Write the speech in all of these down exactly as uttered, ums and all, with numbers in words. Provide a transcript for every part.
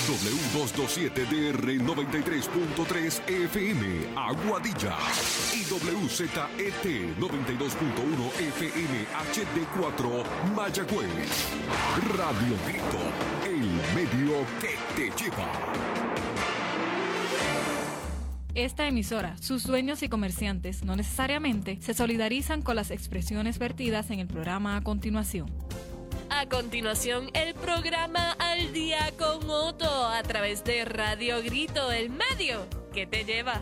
W doscientos veintisiete D R noventa y tres punto tres F M, Aguadilla. Y W Z E T noventa y dos punto uno F M H D cuatro, Mayagüez. Radio Grito, el medio que te lleva. Esta emisora, sus dueños y comerciantes no necesariamente se solidarizan con las expresiones vertidas en el programa a continuación. A continuación, el programa Al Día con Otto a través de Radio Grito, el medio que te lleva.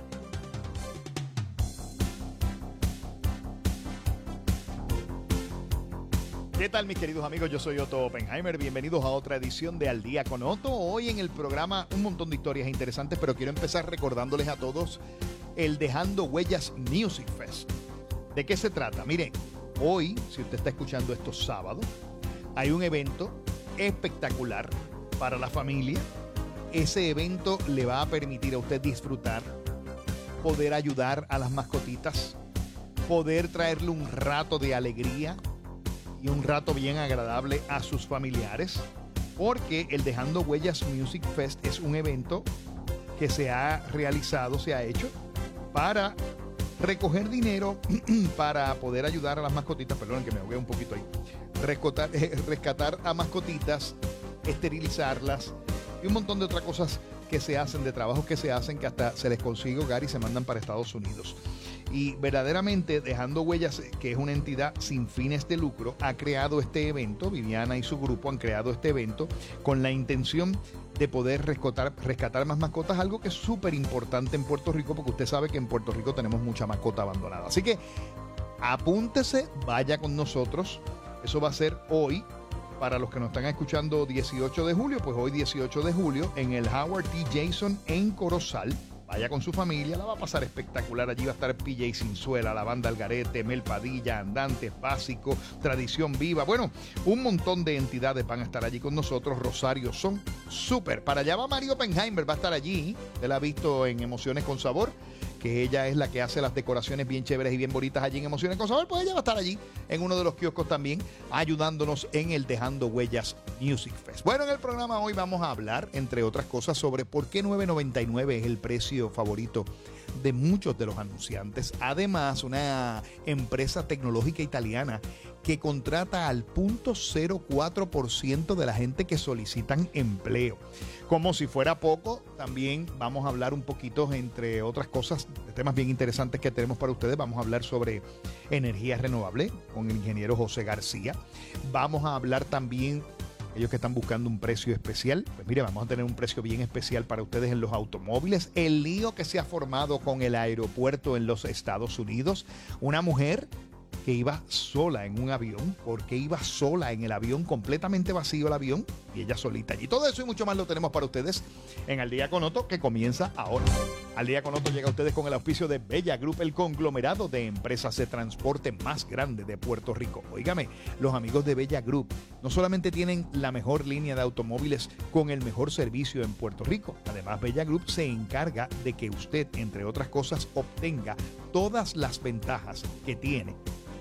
¿Qué tal, mis queridos amigos? Yo soy Otto Oppenheimer. Bienvenidos a otra edición de Al Día con Otto. Hoy en el programa un montón de historias interesantes, pero quiero empezar recordándoles a todos el Dejando Huellas Music Fest. ¿De qué se trata? Miren, hoy, si usted está escuchando esto sábado, hay un evento espectacular para la familia. Ese evento le va a permitir a usted disfrutar, poder ayudar a las mascotitas, poder traerle un rato de alegría y un rato bien agradable a sus familiares, porque el Dejando Huellas Music Fest es un evento que se ha realizado, se ha hecho para recoger dinero para poder ayudar a las mascotitas, perdón que me ahogué un poquito ahí, rescatar, eh, rescatar a mascotitas, esterilizarlas y un montón de otras cosas que se hacen, de trabajos que se hacen, que hasta se les consigue hogar y se mandan para Estados Unidos. Y verdaderamente Dejando Huellas, que es una entidad sin fines de lucro, ha creado este evento. Viviana y su grupo han creado este evento con la intención de poder rescatar, rescatar más mascotas, algo que es súper importante en Puerto Rico, porque usted sabe que en Puerto Rico tenemos mucha mascota abandonada. Así que apúntese, vaya con nosotros. Eso va a ser hoy. Para los que nos están escuchando dieciocho de julio, pues hoy dieciocho de julio en el Howard T. Jason en Corozal. Vaya con su familia, la va a pasar espectacular. Allí va a estar P J Cinzuela, la banda Algarete, Mel Padilla, Andantes, Básico, Tradición Viva. Bueno, un montón de entidades van a estar allí con nosotros. Rosario Son, súper. Para allá va Mario Oppenheimer, va a estar allí. Él ha visto en Emociones con Sabor, que ella es la que hace las decoraciones bien chéveres y bien bonitas allí en Emociones con Sabor. Pues ella va a estar allí en uno de los kioscos también, ayudándonos en el Dejando Huellas Music Fest. Bueno, en el programa hoy vamos a hablar, entre otras cosas, sobre por qué nueve noventa y nueve es el precio favorito de muchos de los anunciantes. Además, una empresa tecnológica italiana que contrata al cero punto cero cuatro por ciento de la gente que solicitan empleo. Como si fuera poco, también vamos a hablar un poquito, entre otras cosas, de temas bien interesantes que tenemos para ustedes. Vamos a hablar sobre energía renovable con el ingeniero José García. Vamos a hablar también, ellos que están buscando un precio especial, pues mire, vamos a tener un precio bien especial para ustedes en los automóviles. El lío que se ha formado con el aeropuerto en los Estados Unidos. Una mujer que iba sola en un avión, porque iba sola en el avión, completamente vacío el avión, y ella solita allí. Todo eso y mucho más lo tenemos para ustedes en Al Día con Otto, que comienza ahora. Al Día con Otto llega a ustedes con el auspicio de Bella Group, el conglomerado de empresas de transporte más grande de Puerto Rico. Óigame, los amigos de Bella Group no solamente tienen la mejor línea de automóviles con el mejor servicio en Puerto Rico, además Bella Group se encarga de que usted, entre otras cosas, obtenga todas las ventajas que tiene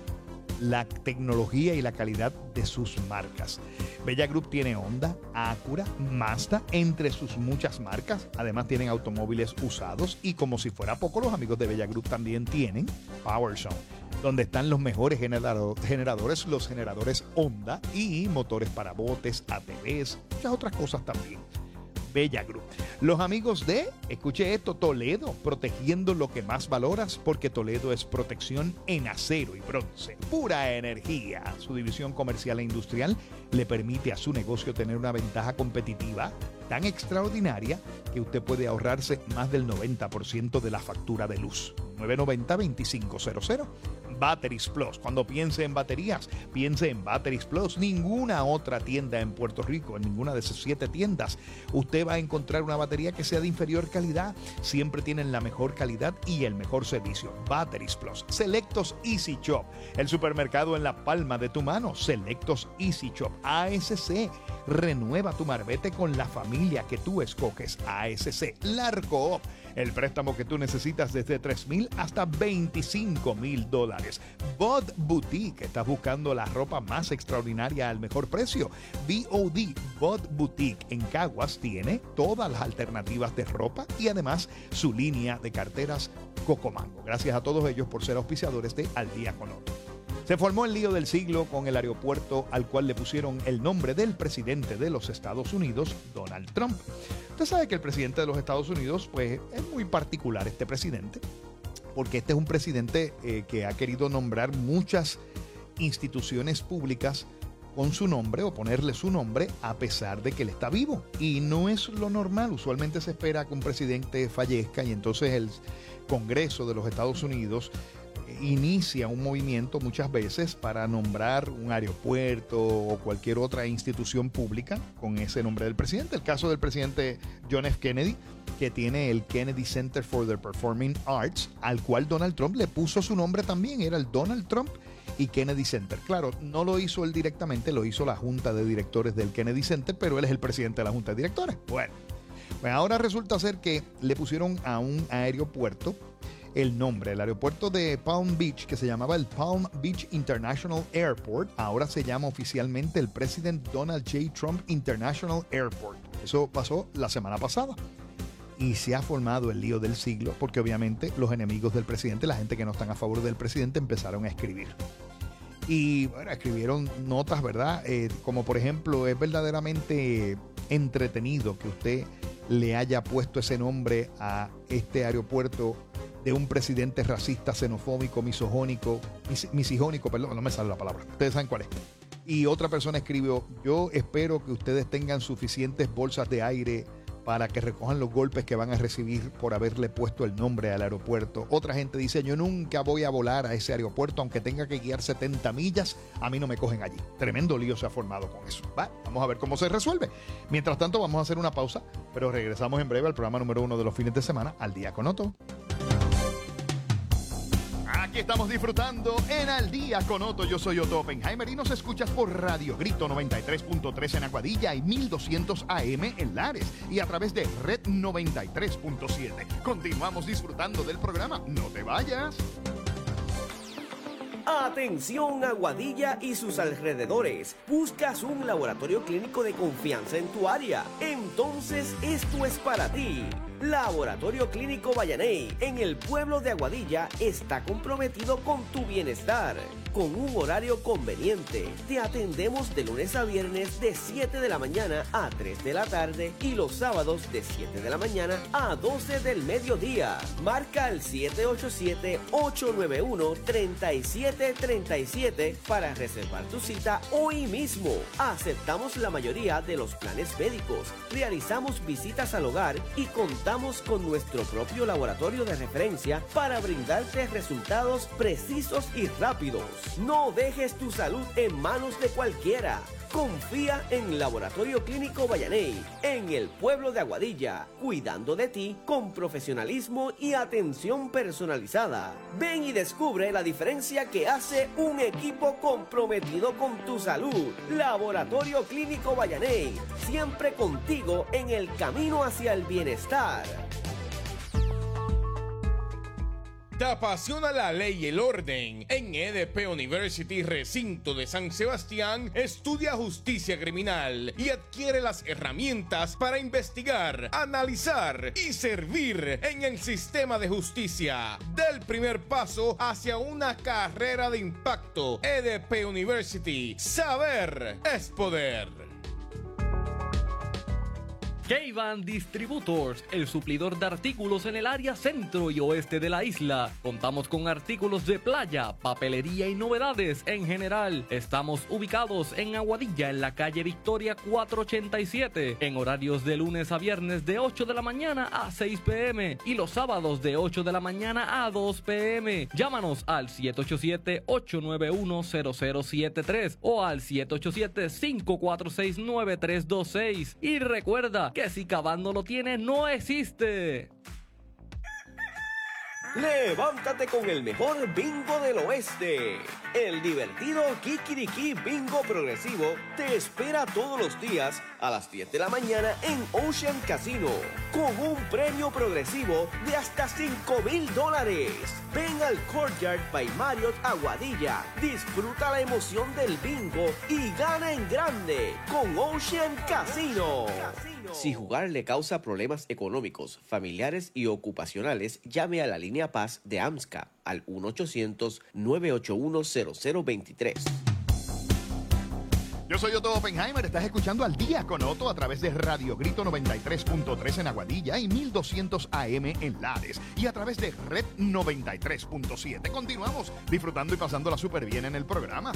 la tecnología y la calidad de sus marcas. Bella Group tiene Honda, Acura, Mazda, entre sus muchas marcas. Además tienen automóviles usados y, como si fuera poco, los amigos de Bella Group también tienen PowerZone, donde están los mejores generador, generadores, los generadores Honda y motores para botes, A T Vs, muchas otras cosas también. Bella Group. Los amigos de, escuche esto, Toledo, protegiendo lo que más valoras, porque Toledo es protección en acero y bronce. Pura energía. Su división comercial e industrial le permite a su negocio tener una ventaja competitiva tan extraordinaria que usted puede ahorrarse más del noventa por ciento de la factura de luz. nueve noventa, veinticinco cero cero. Batteries Plus. Cuando piense en baterías, piense en Batteries Plus. Ninguna otra tienda en Puerto Rico, en ninguna de sus siete tiendas, usted va a encontrar una batería que sea de inferior calidad. Siempre tienen la mejor calidad y el mejor servicio. Batteries Plus. Selectos Easy Shop, el supermercado en la palma de tu mano. Selectos Easy Shop. A S C. Renueva tu marbete con la familia que tú escoges. A S C. Larco, el préstamo que tú necesitas desde tres mil hasta veinticinco mil dólares. dólares. Bod Boutique, estás buscando la ropa más extraordinaria al mejor precio. B O D, Bod Boutique en Caguas tiene todas las alternativas de ropa y además su línea de carteras Cocomango. Gracias a todos ellos por ser auspiciadores de Al Día con Otto. Se formó el lío del siglo con el aeropuerto al cual le pusieron el nombre del presidente de los Estados Unidos, Donald Trump. Usted sabe que el presidente de los Estados Unidos, pues, es muy particular este presidente, porque este es un presidente eh, que ha querido nombrar muchas instituciones públicas con su nombre o ponerle su nombre a pesar de que él está vivo. Y no es lo normal. Usualmente se espera que un presidente fallezca y entonces el Congreso de los Estados Unidos inicia un movimiento muchas veces para nombrar un aeropuerto o cualquier otra institución pública con ese nombre del presidente. El caso del presidente John F. Kennedy, que tiene el Kennedy Center for the Performing Arts, al cual Donald Trump le puso su nombre también. Era el Donald Trump y Kennedy Center. Claro, no lo hizo él directamente, lo hizo la Junta de Directores del Kennedy Center, pero él es el presidente de la Junta de Directores. Bueno, pues ahora resulta ser que le pusieron a un aeropuerto el nombre. El aeropuerto de Palm Beach, que se llamaba el Palm Beach International Airport, ahora se llama oficialmente el President Donald J. Trump International Airport. Eso pasó la semana pasada. Y se ha formado el lío del siglo, porque obviamente los enemigos del presidente, la gente que no están a favor del presidente, empezaron a escribir. Y bueno, escribieron notas, ¿verdad? Eh, como por ejemplo, es verdaderamente entretenido que usted le haya puesto ese nombre a este aeropuerto de un presidente racista, xenofóbico, misogónico, mis, misogónico, perdón, no me sale la palabra. Ustedes saben cuál es. Y otra persona escribió: yo espero que ustedes tengan suficientes bolsas de aire para que recojan los golpes que van a recibir por haberle puesto el nombre al aeropuerto. Otra gente dice: yo nunca voy a volar a ese aeropuerto, aunque tenga que guiar setenta millas, a mí no me cogen allí. Tremendo lío se ha formado con eso. Va, vamos a ver cómo se resuelve. Mientras tanto, vamos a hacer una pausa, pero regresamos en breve al programa número uno de los fines de semana, Al Día con Otto. Aquí estamos disfrutando en Al Día con Otto. Yo soy Otto Oppenheimer y nos escuchas por Radio Grito noventa y tres punto tres en Aguadilla y mil doscientos A M en Lares y a través de Red noventa y tres punto siete. Continuamos disfrutando del programa. No te vayas. Atención Aguadilla y sus alrededores. ¿Buscas un laboratorio clínico de confianza en tu área? Entonces esto es para ti. Laboratorio Clínico Vallaney en el pueblo de Aguadilla está comprometido con tu bienestar. Con un horario conveniente, te atendemos de lunes a viernes de siete de la mañana a tres de la tarde y los sábados de siete de la mañana a doce del mediodía. Marca el siete ocho siete, ocho nueve uno, tres siete tres siete para reservar tu cita hoy mismo. Aceptamos la mayoría de los planes médicos, realizamos visitas al hogar y contamos con nuestro propio laboratorio de referencia para brindarte resultados precisos y rápidos. No dejes tu salud en manos de cualquiera. Confía en Laboratorio Clínico Vallaney, en el pueblo de Aguadilla, cuidando de ti con profesionalismo y atención personalizada. Ven y descubre la diferencia que hace un equipo comprometido con tu salud. Laboratorio Clínico Vallaney, siempre contigo en el camino hacia el bienestar. ¿Te apasiona la ley y el orden? En E D P University, recinto de San Sebastián, estudia justicia criminal y adquiere las herramientas para investigar, analizar y servir en el sistema de justicia. Del primer paso hacia una carrera de impacto. E D P University. Saber es poder. K-Van Distributors, el suplidor de artículos en el área centro y oeste de la isla. Contamos con artículos de playa, papelería y novedades en general. Estamos ubicados en Aguadilla, en la calle Victoria cuatrocientos ochenta y siete, en horarios de lunes a viernes de ocho de la mañana a seis pe eme y los sábados de ocho de la mañana a dos pe eme. Llámanos al siete ocho siete, ocho nueve uno, cero cero siete tres o al siete ocho siete, cinco cuatro seis, nueve tres dos seis. Y recuerda que si K-Van no lo tiene, no existe. Levántate con el mejor bingo del oeste. El divertido Kikiriki Bingo Progresivo te espera todos los días a las diez de la mañana en Ocean Casino, con un premio progresivo de hasta cinco mil dólares. Ven al Courtyard by Marriott Aguadilla, disfruta la emoción del bingo y gana en grande con Ocean Casino. Si jugar le causa problemas económicos, familiares y ocupacionales, llame a la línea Paz de AMSCA al uno ochocientos, nueve ocho uno, cero cero dos tres. Yo soy Otto Oppenheimer, estás escuchando Al Día con Otto a través de Radio Grito noventa y tres punto tres en Aguadilla y mil doscientos A M en Lares y a través de Red noventa y tres punto siete. Continuamos disfrutando y pasándola súper bien en el programa.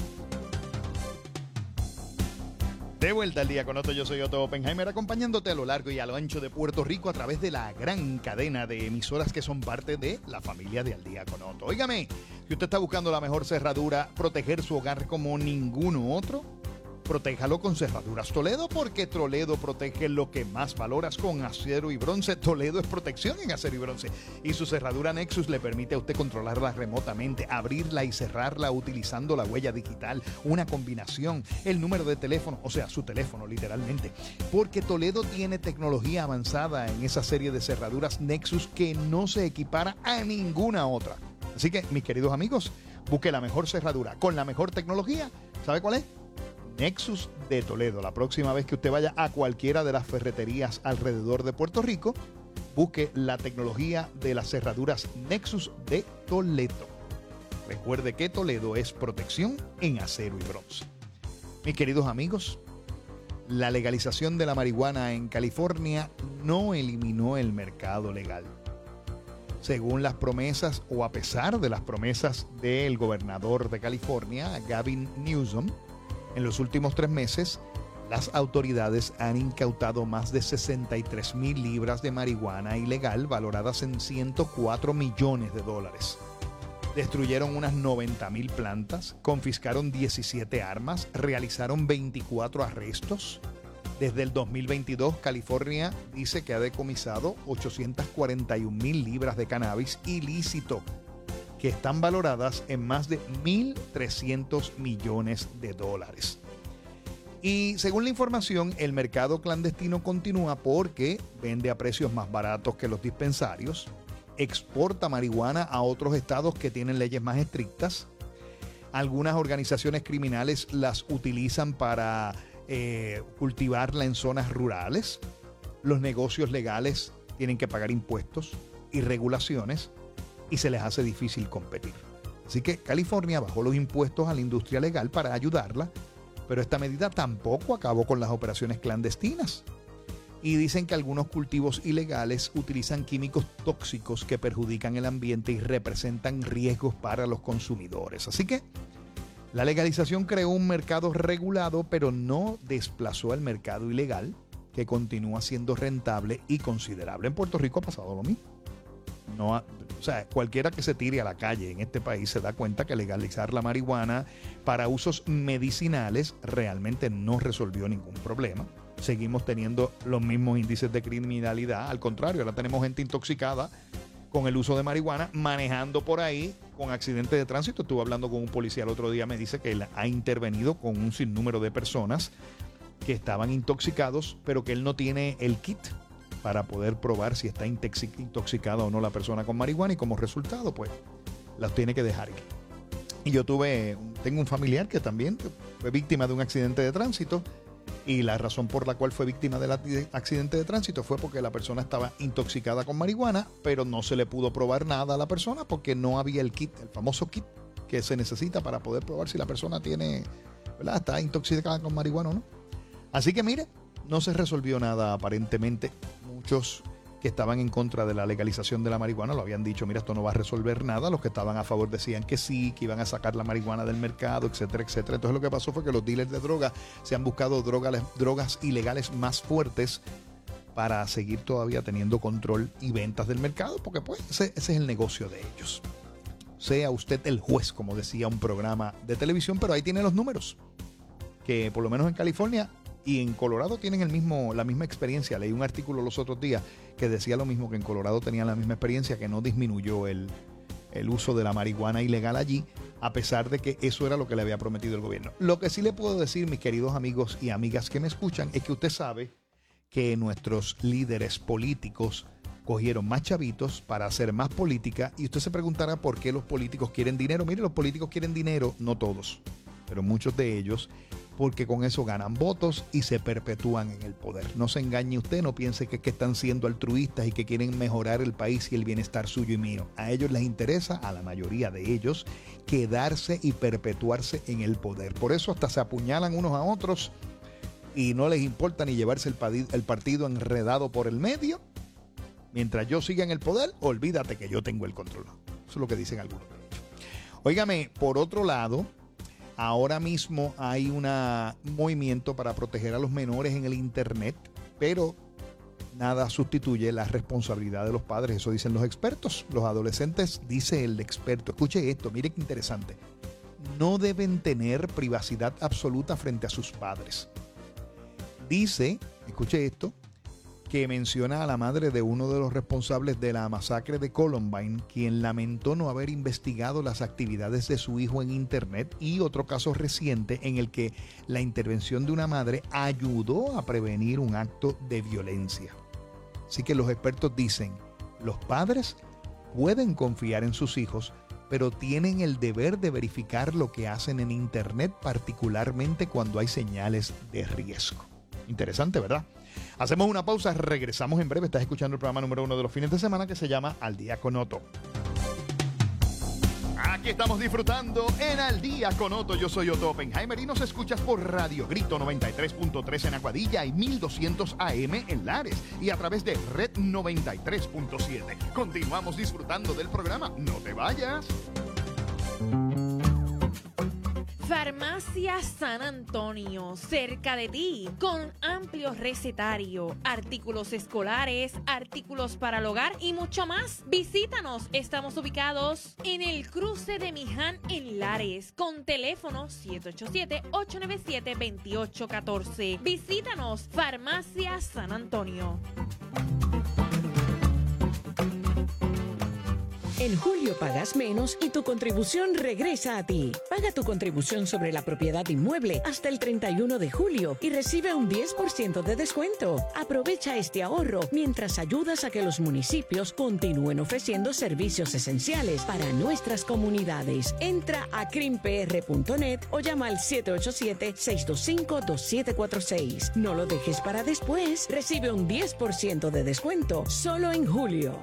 De vuelta al Día con Otto, yo soy Otto Oppenheimer, acompañándote a lo largo y a lo ancho de Puerto Rico a través de la gran cadena de emisoras que son parte de la familia de Al Día con Otto. Óigame, si usted está buscando la mejor cerradura, proteger su hogar como ninguno otro, protéjalo con Cerraduras Toledo, porque Toledo protege lo que más valoras con acero y bronce. Toledo es protección en acero y bronce. Y su cerradura Nexus le permite a usted controlarla remotamente, abrirla y cerrarla utilizando la huella digital, una combinación, el número de teléfono, o sea, su teléfono literalmente. Porque Toledo tiene tecnología avanzada en esa serie de cerraduras Nexus que no se equipara a ninguna otra. Así que, mis queridos amigos, busque la mejor cerradura con la mejor tecnología. ¿Sabe cuál es? Nexus de Toledo. La próxima vez que usted vaya a cualquiera de las ferreterías alrededor de Puerto Rico, busque la tecnología de las cerraduras Nexus de Toledo. Recuerde que Toledo es protección en acero y bronce. Mis queridos amigos, la legalización de la marihuana en California no eliminó el mercado legal. Según las promesas, o a pesar de las promesas del gobernador de California, Gavin Newsom, en los últimos tres meses, las autoridades han incautado más de sesenta y tres mil libras de marihuana ilegal valoradas en ciento cuatro millones de dólares. Destruyeron unas noventa mil plantas, confiscaron diecisiete armas, realizaron veinticuatro arrestos. Desde el dos mil veintidós, California dice que ha decomisado ochocientas cuarenta y una mil libras de cannabis ilícito, que están valoradas en más de mil trescientos millones de dólares. Y según la información, el mercado clandestino continúa porque vende a precios más baratos que los dispensarios, exporta marihuana a otros estados que tienen leyes más estrictas. Algunas organizaciones criminales las utilizan para eh, cultivarla en zonas rurales. Los negocios legales tienen que pagar impuestos y regulaciones, y se les hace difícil competir. Así que California bajó los impuestos a la industria legal para ayudarla, pero esta medida tampoco acabó con las operaciones clandestinas. Y dicen que algunos cultivos ilegales utilizan químicos tóxicos que perjudican el ambiente y representan riesgos para los consumidores. Así que la legalización creó un mercado regulado, pero no desplazó al mercado ilegal, que continúa siendo rentable y considerable. En Puerto Rico ha pasado lo mismo. No, o sea, cualquiera que se tire a la calle en este país se da cuenta que legalizar la marihuana para usos medicinales realmente no resolvió ningún problema. Seguimos teniendo los mismos índices de criminalidad. Al contrario, ahora tenemos gente intoxicada con el uso de marihuana, manejando por ahí con accidentes de tránsito. Estuve hablando con un policía el otro día, me dice que él ha intervenido con un sinnúmero de personas que estaban intoxicados, pero que él no tiene el kit para poder probar si está intoxicada o no la persona con marihuana, y como resultado, pues, las tiene que dejar ir. Y yo tuve, tengo un familiar que también fue víctima de un accidente de tránsito, y la razón por la cual fue víctima del accidente de tránsito fue porque la persona estaba intoxicada con marihuana, pero no se le pudo probar nada a la persona porque no había el kit, el famoso kit que se necesita para poder probar si la persona tiene, ¿verdad?, está intoxicada con marihuana o no. Así que mire, no se resolvió nada aparentemente. Muchos que estaban en contra de la legalización de la marihuana lo habían dicho, mira, esto no va a resolver nada. Los que estaban a favor decían que sí, que iban a sacar la marihuana del mercado, etcétera, etcétera. Entonces lo que pasó fue que los dealers de droga se han buscado drogas, drogas ilegales más fuertes para seguir todavía teniendo control y ventas del mercado, porque pues ese, ese es el negocio de ellos. Sea usted el juez, como decía un programa de televisión, pero ahí tiene los números, que por lo menos en California y en Colorado tienen el mismo, la misma experiencia. Leí un artículo los otros días que decía lo mismo, que en Colorado tenían la misma experiencia, que no disminuyó el, el uso de la marihuana ilegal allí, a pesar de que eso era lo que le había prometido el gobierno. Lo que sí le puedo decir, mis queridos amigos y amigas que me escuchan, es que usted sabe que nuestros líderes políticos cogieron más chavitos para hacer más política, y usted se preguntará por qué los políticos quieren dinero. Mire, los políticos quieren dinero, no todos, pero muchos de ellos, porque con eso ganan votos y se perpetúan en el poder. No se engañe usted, no piense que, que están siendo altruistas y que quieren mejorar el país y el bienestar suyo y mío. A ellos les interesa, a la mayoría de ellos, quedarse y perpetuarse en el poder. Por eso hasta se apuñalan unos a otros y no les importa ni llevarse el, el partido enredado por el medio. Mientras yo siga en el poder, olvídate que yo tengo el control. Eso es lo que dicen algunos. Óigame, por otro lado, ahora mismo hay un movimiento para proteger a los menores en el Internet, pero nada sustituye la responsabilidad de los padres. Eso dicen los expertos. Los adolescentes, dice el experto, escuche esto, mire qué interesante, no deben tener privacidad absoluta frente a sus padres. Dice, escuche esto, que menciona a la madre de uno de los responsables de la masacre de Columbine, quien lamentó no haber investigado las actividades de su hijo en Internet, y otro caso reciente en el que la intervención de una madre ayudó a prevenir un acto de violencia. Así que los expertos dicen, los padres pueden confiar en sus hijos, pero tienen el deber de verificar lo que hacen en Internet, particularmente cuando hay señales de riesgo. Interesante, ¿verdad? Hacemos una pausa, regresamos en breve. Estás escuchando el programa número uno de los fines de semana que se llama Al Día con Otto. Aquí estamos disfrutando en Al Día con Otto. Yo soy Otto Oppenheimer y nos escuchas por Radio Grito noventa y tres punto tres en Aguadilla y mil doscientos A M en Lares y a través de Red noventa y tres punto siete. Continuamos disfrutando del programa. No te vayas. Farmacia San Antonio, cerca de ti, con amplio recetario, artículos escolares, artículos para el hogar y mucho más. Visítanos, estamos ubicados en el cruce de Miján en Lares, con teléfono siete ocho siete, ocho nueve siete, dos ocho uno cuatro. Visítanos, Farmacia San Antonio. En julio pagas menos y tu contribución regresa a ti. Paga tu contribución sobre la propiedad inmueble hasta el treinta y uno de julio y recibe un diez por ciento de descuento. Aprovecha este ahorro mientras ayudas a que los municipios continúen ofreciendo servicios esenciales para nuestras comunidades. Entra a crim p r punto net o llama al siete ocho siete, seis dos cinco, dos siete cuatro seis. No lo dejes para después. Recibe un diez por ciento de descuento solo en julio.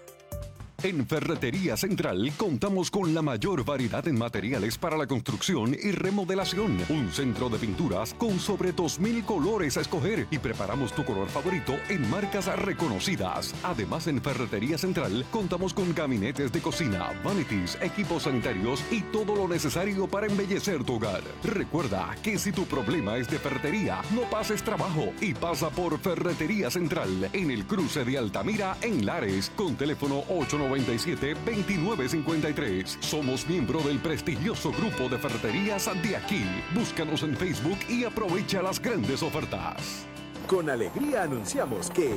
En Ferretería Central contamos con la mayor variedad en materiales para la construcción y remodelación. Un centro de pinturas con sobre dos mil colores a escoger y preparamos tu color favorito en marcas reconocidas. Además, en Ferretería Central contamos con gabinetes de cocina, vanities, equipos sanitarios y todo lo necesario para embellecer tu hogar. Recuerda que si tu problema es de ferretería, no pases trabajo y pasa por Ferretería Central en el cruce de Altamira en Lares con teléfono ocho nueve siete, dos nueve cinco tres. Somos miembro del prestigioso grupo de ferreterías de aquí. Búscanos en Facebook y aprovecha las grandes ofertas. Con alegría anunciamos que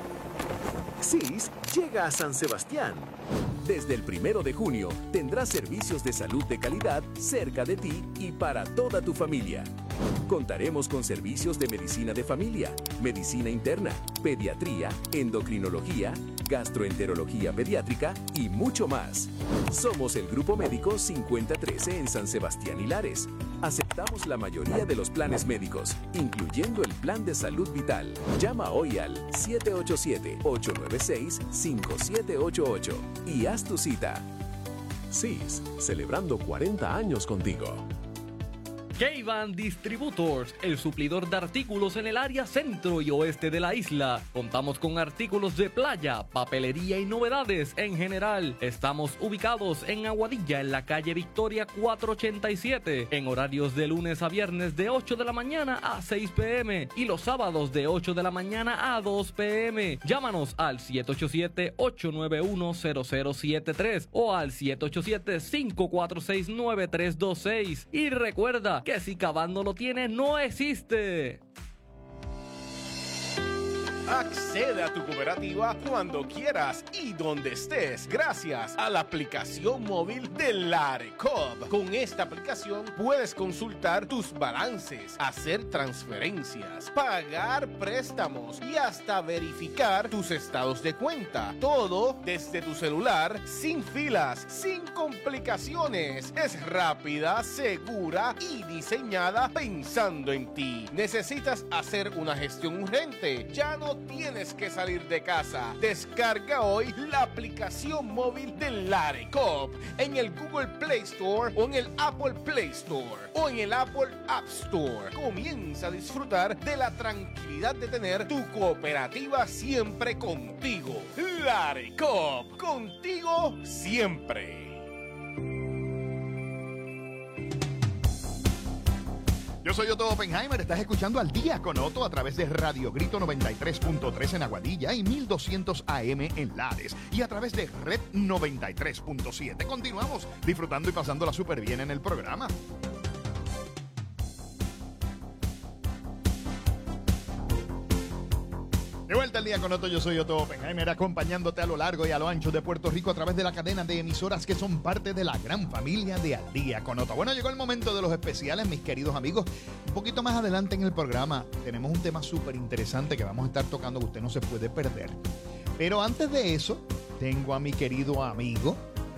S I S llega a San Sebastián. Desde el primero de junio tendrás servicios de salud de calidad cerca de ti y para toda tu familia. Contaremos con servicios de medicina de familia, medicina interna, pediatría, endocrinología, gastroenterología pediátrica y mucho más. Somos el Grupo Médico cincuenta trece en San Sebastián y Lares. Aceptamos la mayoría de los planes médicos, incluyendo el Plan de Salud Vital. Llama hoy al siete ocho siete, ocho nueve seis, cinco siete ocho ocho y haz tu cita. S I S, celebrando cuarenta años contigo. K-Van Distributors, el suplidor de artículos en el área centro y oeste de la isla. Contamos con artículos de playa, papelería y novedades en general. Estamos ubicados en Aguadilla, en la calle Victoria cuatrocientos ochenta y siete, en horarios de lunes a viernes de ocho de la mañana a seis p m y los sábados de ocho de la mañana a dos p m Llámanos al siete ocho siete, ocho nueve uno, cero cero siete tres o al siete ocho siete, cinco cuatro seis, nueve tres dos seis. Y recuerda que si K-Van no lo tiene, no existe. Accede a tu cooperativa cuando quieras y donde estés gracias a la aplicación móvil de Larecoop. Con esta aplicación puedes consultar tus balances, hacer transferencias, pagar préstamos y hasta verificar tus estados de cuenta. Todo desde tu celular, sin filas, sin complicaciones. Es rápida, segura y diseñada pensando en ti. ¿Necesitas hacer una gestión urgente? Ya no tienes que salir de casa. Descarga hoy la aplicación móvil de Larecoop en el Google Play Store o en el Apple Play Store o en el Apple App Store. Comienza a disfrutar de la tranquilidad de tener tu cooperativa siempre contigo. Larecoop, contigo siempre. Yo soy Otto Oppenheimer, estás escuchando Al Día con Otto a través de Radio Grito noventa y tres punto tres en Aguadilla y mil doscientos A M en Lares y a través de Red noventa y tres punto siete. Continuamos disfrutando y pasándola súper bien en el programa. De vuelta al Día con Otto, yo soy Otto Oppenheimer, acompañándote a lo largo y a lo ancho de Puerto Rico a través de la cadena de emisoras que son parte de la gran familia de Al Día con Otto. Bueno, llegó el momento de los especiales, mis queridos amigos. Un poquito más adelante en el programa tenemos un tema súper interesante que vamos a estar tocando que usted no se puede perder. Pero antes de eso, tengo a mi querido amigo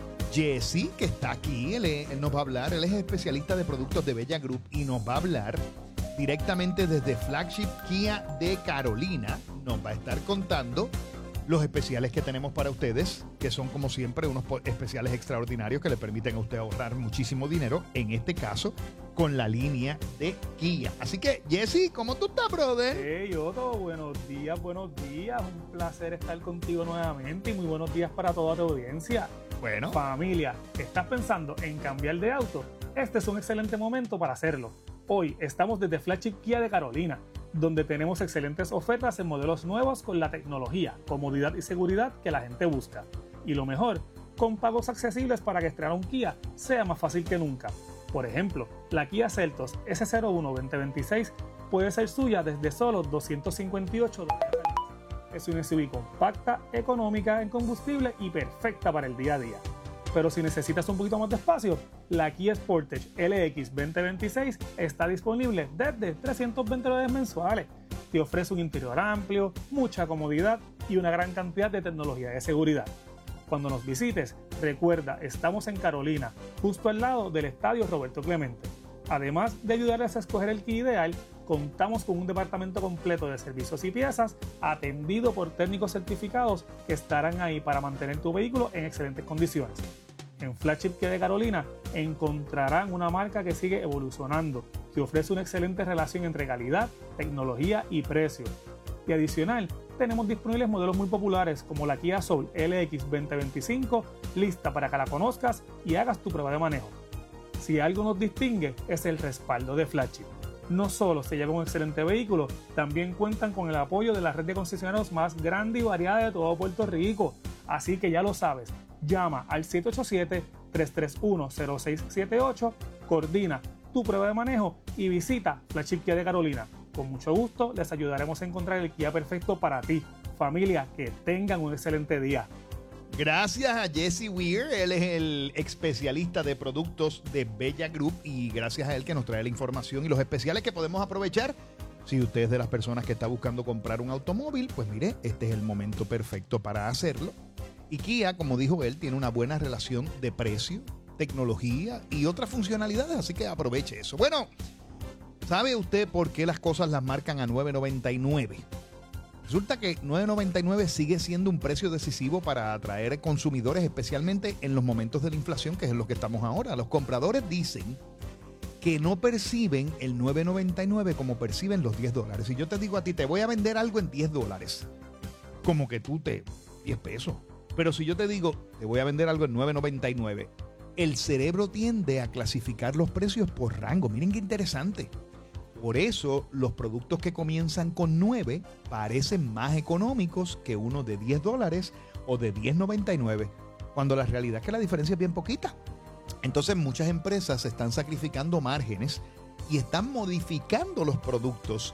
Jesse, que está aquí. Él, él nos va a hablar, él es especialista de productos de Bella Group y nos va a hablar directamente desde Flagship Kia de Carolina. Nos va a estar contando los especiales que tenemos para ustedes, que son como siempre unos especiales extraordinarios que le permiten a usted ahorrar muchísimo dinero, en este caso con la línea de Kia. Así que, Jesse, ¿cómo tú estás, brother? Hey, Otto, buenos días, buenos días. Un placer estar contigo nuevamente y muy buenos días para toda tu audiencia. Bueno. Familia, ¿estás pensando en cambiar de auto? Este es un excelente momento para hacerlo. Hoy estamos desde Flagship Kia de Carolina, donde tenemos excelentes ofertas en modelos nuevos con la tecnología, comodidad y seguridad que la gente busca. Y lo mejor, con pagos accesibles para que estrenar un Kia sea más fácil que nunca. Por ejemplo, la Kia Seltos S cero uno veinte veintiséis puede ser suya desde solo doscientos cincuenta y ocho dólares. Es una S U V compacta, económica en combustible y perfecta para el día a día. Pero si necesitas un poquito más de espacio, la Kia Sportage L X veinte veintiséis está disponible desde trescientos veinte dólares mensuales. Te ofrece un interior amplio, mucha comodidad y una gran cantidad de tecnología de seguridad. Cuando nos visites, recuerda, estamos en Carolina, justo al lado del Estadio Roberto Clemente. Además de ayudarles a escoger el Kia ideal, contamos con un departamento completo de servicios y piezas atendido por técnicos certificados que estarán ahí para mantener tu vehículo en excelentes condiciones. En Flagship Kia de Carolina encontrarán una marca que sigue evolucionando, que ofrece una excelente relación entre calidad, tecnología y precio. Y adicional, tenemos disponibles modelos muy populares como la Kia Soul L X veinte veinticinco, lista para que la conozcas y hagas tu prueba de manejo. Si algo nos distingue es el respaldo de Flagship. No solo se lleva un excelente vehículo, también cuentan con el apoyo de la red de concesionarios más grande y variada de todo Puerto Rico. Así que ya lo sabes, llama al siete ocho siete, tres tres uno, cero seis siete ocho, coordina tu prueba de manejo y visita Flagship Kia de Carolina. Con mucho gusto les ayudaremos a encontrar el Kia perfecto para ti. Familia, que tengan un excelente día. Gracias a Jesse Weir, él es el especialista de productos de Bella Group y gracias a él que nos trae la información y los especiales que podemos aprovechar. Si usted es de las personas que está buscando comprar un automóvil, pues mire, este es el momento perfecto para hacerlo. Y Kia, como dijo él, tiene una buena relación de precio, tecnología y otras funcionalidades, así que aproveche eso. Bueno, ¿sabe usted por qué las cosas las marcan a nueve noventa y nueve? Resulta que nueve noventa y nueve sigue siendo un precio decisivo para atraer consumidores, especialmente en los momentos de la inflación, que es en los que estamos ahora. Los compradores dicen que no perciben el nueve noventa y nueve como perciben los diez dólares. Si yo te digo a ti, te voy a vender algo en diez dólares, como que tú te... diez pesos. Pero si yo te digo, te voy a vender algo en nueve noventa y nueve, el cerebro tiende a clasificar los precios por rango. Miren qué interesante. Por eso los productos que comienzan con nueve parecen más económicos que uno de diez dólares o de diez noventa y nueve, cuando la realidad es que la diferencia es bien poquita. Entonces muchas empresas están sacrificando márgenes y están modificando los productos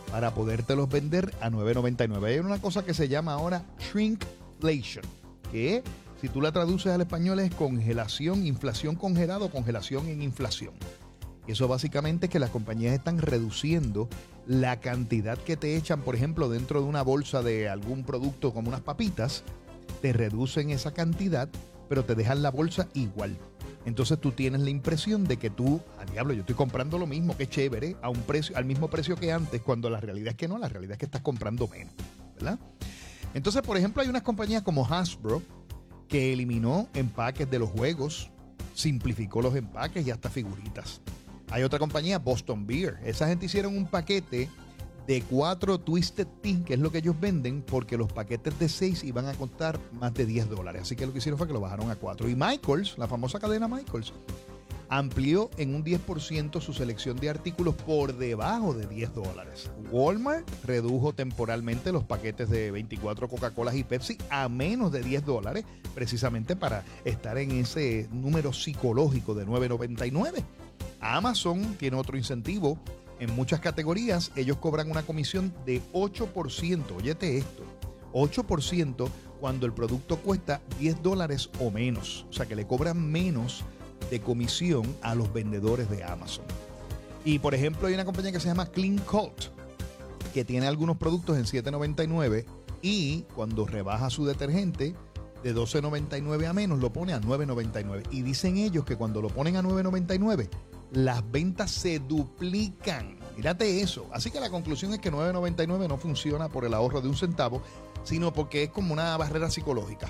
para podértelos vender a nueve noventa y nueve. Hay una cosa que se llama ahora shrinkflation, que si tú la traduces al español es congelación, inflación congelada o congelación en inflación. Y eso básicamente es que las compañías están reduciendo la cantidad que te echan, por ejemplo, dentro de una bolsa de algún producto como unas papitas, te reducen esa cantidad, pero te dejan la bolsa igual. Entonces tú tienes la impresión de que tú, a diablo, yo estoy comprando lo mismo, qué chévere, a un precio, al mismo precio que antes, cuando la realidad es que no, la realidad es que estás comprando menos, ¿verdad? Entonces, por ejemplo, hay unas compañías como Hasbro que eliminó empaques de los juegos, simplificó los empaques y hasta figuritas. Hay otra compañía, Boston Beer. Esa gente hicieron un paquete de cuatro Twisted Tea, que es lo que ellos venden, porque los paquetes de seis iban a costar más de diez dólares. Así que lo que hicieron fue que lo bajaron a cuatro. Y Michaels, la famosa cadena Michaels, amplió en un diez por ciento su selección de artículos por debajo de diez dólares. Walmart redujo temporalmente los paquetes de veinticuatro Coca-Colas y Pepsi a menos de diez dólares, precisamente para estar en ese número psicológico de nueve noventa y nueve. Amazon tiene otro incentivo. En muchas categorías ellos cobran una comisión de ocho por ciento. Óyete esto, ocho por ciento cuando el producto cuesta diez dólares o menos. O sea que le cobran menos de comisión a los vendedores de Amazon. Y por ejemplo hay una compañía que se llama Clean Cult, que tiene algunos productos en siete noventa y nueve y cuando rebaja su detergente de doce noventa y nueve a menos lo pone a nueve noventa y nueve. Y dicen ellos que cuando lo ponen a nueve noventa y nueve las ventas se duplican. Mírate eso. Así que la conclusión es que nueve noventa y nueve no funciona por el ahorro de un centavo, sino porque es como una barrera psicológica.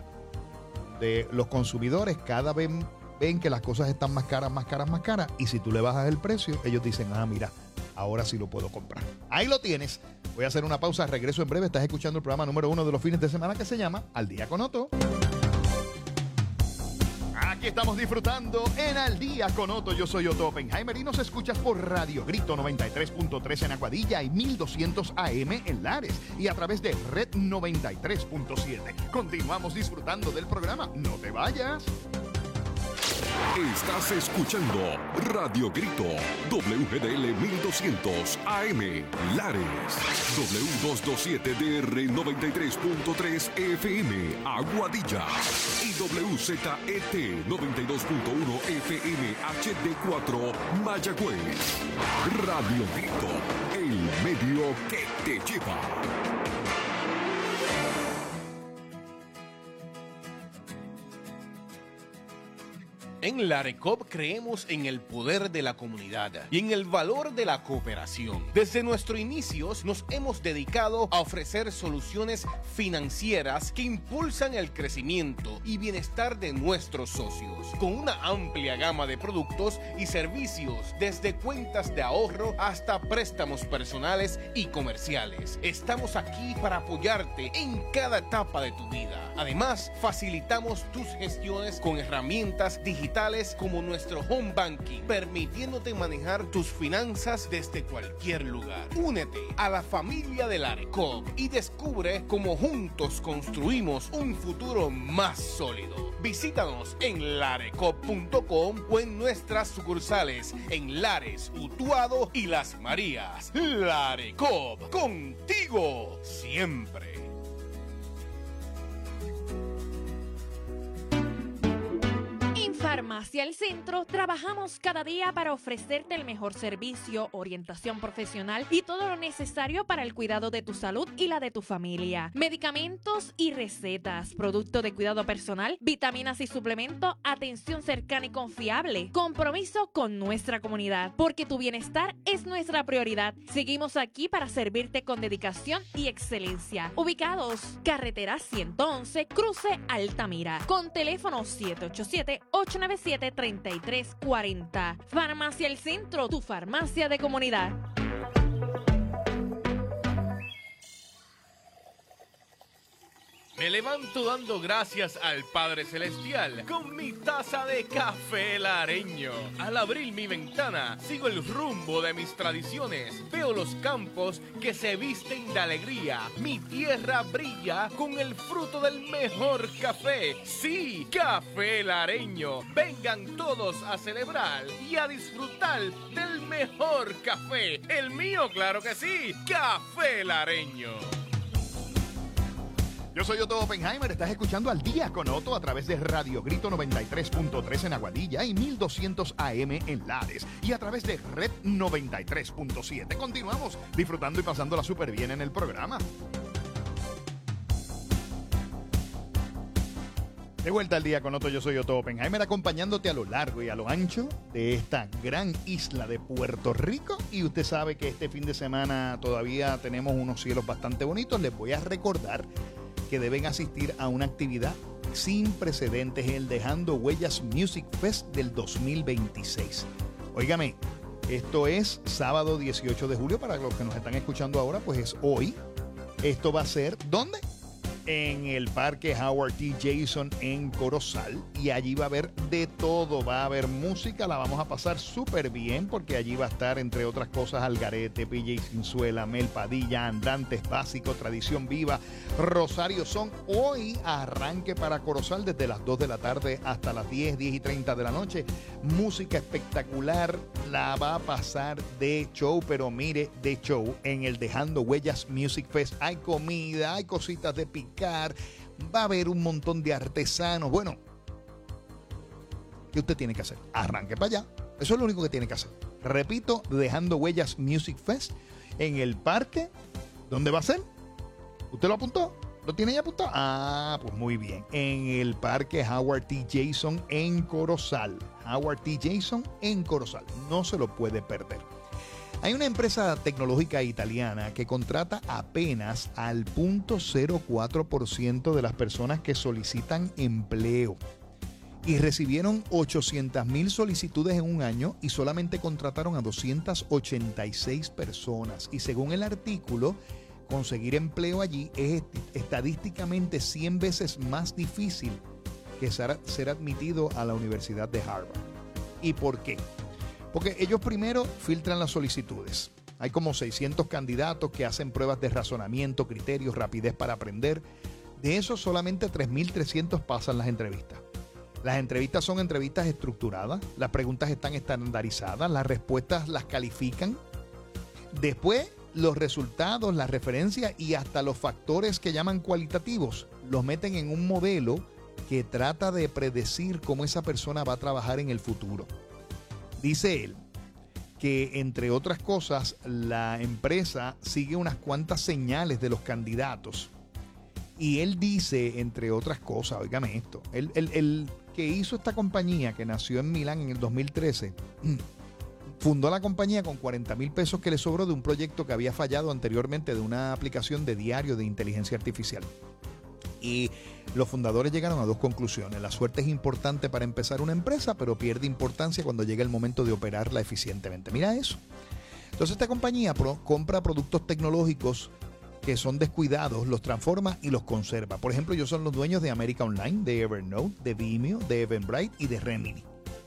De los consumidores cada vez ven que las cosas están más caras, más caras, más caras, y si tú le bajas el precio, ellos dicen, ah, mira, ahora sí lo puedo comprar. Ahí lo tienes. Voy a hacer una pausa, regreso en breve. Estás escuchando el programa número uno de los fines de semana que se llama Al Día con Otto. Aquí estamos disfrutando en Al Día con Otto. Yo soy Otto Oppenheimer y nos escuchas por Radio Grito noventa y tres punto tres en Aguadilla y mil doscientos A M en Lares y a través de Red noventa y tres punto siete. Continuamos disfrutando del programa. No te vayas. Estás escuchando Radio Grito, W G D L mil doscientos A M, Lares, W doscientos veintisiete D R noventa y tres punto tres F M, Aguadilla, y W Z E T noventa y dos punto uno F M H D cuatro, Mayagüez. Radio Grito, el medio que te lleva. En Larecop creemos en el poder de la comunidad y en el valor de la cooperación. Desde nuestros inicios nos hemos dedicado a ofrecer soluciones financieras que impulsan el crecimiento y bienestar de nuestros socios, con una amplia gama de productos y servicios, desde cuentas de ahorro hasta préstamos personales y comerciales. Estamos aquí para apoyarte en cada etapa de tu vida. Además, facilitamos tus gestiones con herramientas digitales como nuestro Home Banking, permitiéndote manejar tus finanzas desde cualquier lugar. Únete a la familia de Larecop y descubre cómo juntos construimos un futuro más sólido. Visítanos en larecop punto com o en nuestras sucursales en Lares, Utuado y Las Marías. Larecop, contigo siempre. En Farmacia El Centro trabajamos cada día para ofrecerte el mejor servicio, orientación profesional y todo lo necesario para el cuidado de tu salud y la de tu familia. Medicamentos y recetas, producto de cuidado personal, vitaminas y suplementos, atención cercana y confiable, compromiso con nuestra comunidad, porque tu bienestar es nuestra prioridad. Seguimos aquí para servirte con dedicación y excelencia. Ubicados, carretera ciento once, cruce Altamira, con teléfono siete ocho siete, ocho nueve siete, tres tres cuatro cero. Farmacia El Centro, tu farmacia de comunidad. Me levanto dando gracias al Padre Celestial con mi taza de café lareño. Al abrir mi ventana, sigo el rumbo de mis tradiciones. Veo los campos que se visten de alegría. Mi tierra brilla con el fruto del mejor café. Sí, café lareño. Vengan todos a celebrar y a disfrutar del mejor café. El mío, claro que sí, café lareño. Yo soy Otto Oppenheimer, estás escuchando Al Día con Otto a través de Radio Grito noventa y tres punto tres en Aguadilla y mil doscientos A M en Lares y a través de Red noventa y tres punto siete. Continuamos disfrutando y pasándola súper bien en el programa. De vuelta al Día con Otto, yo soy Otto Oppenheimer, acompañándote a lo largo y a lo ancho de esta gran isla de Puerto Rico. Y usted sabe que este fin de semana todavía tenemos unos cielos bastante bonitos. Les voy a recordar que deben asistir a una actividad sin precedentes, el Dejando Huellas Music Fest del dos mil veintiséis. Óigame, esto es sábado dieciocho de julio, para los que nos están escuchando ahora, pues es hoy. Esto va a ser, ¿dónde? En el Parque Howard T. Jason en Corozal, y allí va a haber de todo, va a haber música, la vamos a pasar súper bien porque allí va a estar, entre otras cosas, Algarete, P J Cinzuela, Mel Padilla, Andantes Básico, Tradición Viva, Rosario Son. Hoy arranque para Corozal desde las dos de la tarde hasta las diez, diez y treinta de la noche. Música espectacular, la va a pasar de show, pero mire, de show en el Dejando Huellas Music Fest. Hay comida, hay cositas de picar, va a haber un montón de artesanos. Bueno, ¿qué usted tiene que hacer? Arranque para allá. Eso es lo único que tiene que hacer. Repito, Dejando Huellas Music Fest en el parque. ¿Dónde va a ser? ¿Usted lo apuntó? ¿Lo tiene ya apuntado? Ah, pues muy bien. En el Parque Howard T. Jason en Corozal. Howard T. Jason en Corozal. No se lo puede perder. Hay una empresa tecnológica italiana que contrata apenas al cero punto cero cuatro por ciento de las personas que solicitan empleo. Y recibieron ochocientas mil solicitudes en un año y solamente contrataron a doscientas ochenta y seis personas. Y según el artículo, conseguir empleo allí es estadísticamente cien veces más difícil que ser admitido a la Universidad de Harvard. ¿Y por qué? Porque ellos primero filtran las solicitudes. Hay como seiscientos candidatos que hacen pruebas de razonamiento, criterios, rapidez para aprender. De esos, solamente tres mil trescientos pasan las entrevistas. Las entrevistas son entrevistas estructuradas, las preguntas están estandarizadas, las respuestas las califican. Después, los resultados, las referencias y hasta los factores que llaman cualitativos los meten en un modelo que trata de predecir cómo esa persona va a trabajar en el futuro. Dice él que, entre otras cosas, la empresa sigue unas cuantas señales de los candidatos. Y él dice, entre otras cosas, óigame esto, el, el, el que hizo esta compañía, que nació en Milán en el dos mil trece, fundó la compañía con cuarenta mil pesos que le sobró de un proyecto que había fallado anteriormente, de una aplicación de diario de inteligencia artificial. Y los fundadores llegaron a dos conclusiones. La suerte es importante para empezar una empresa, pero pierde importancia cuando llega el momento de operarla eficientemente. Mira eso. Entonces esta compañía pro, compra productos tecnológicos que son descuidados, los transforma y los conserva. Por ejemplo, ellos son los dueños de América Online, de Evernote, de Vimeo, de Eventbrite y de Remini.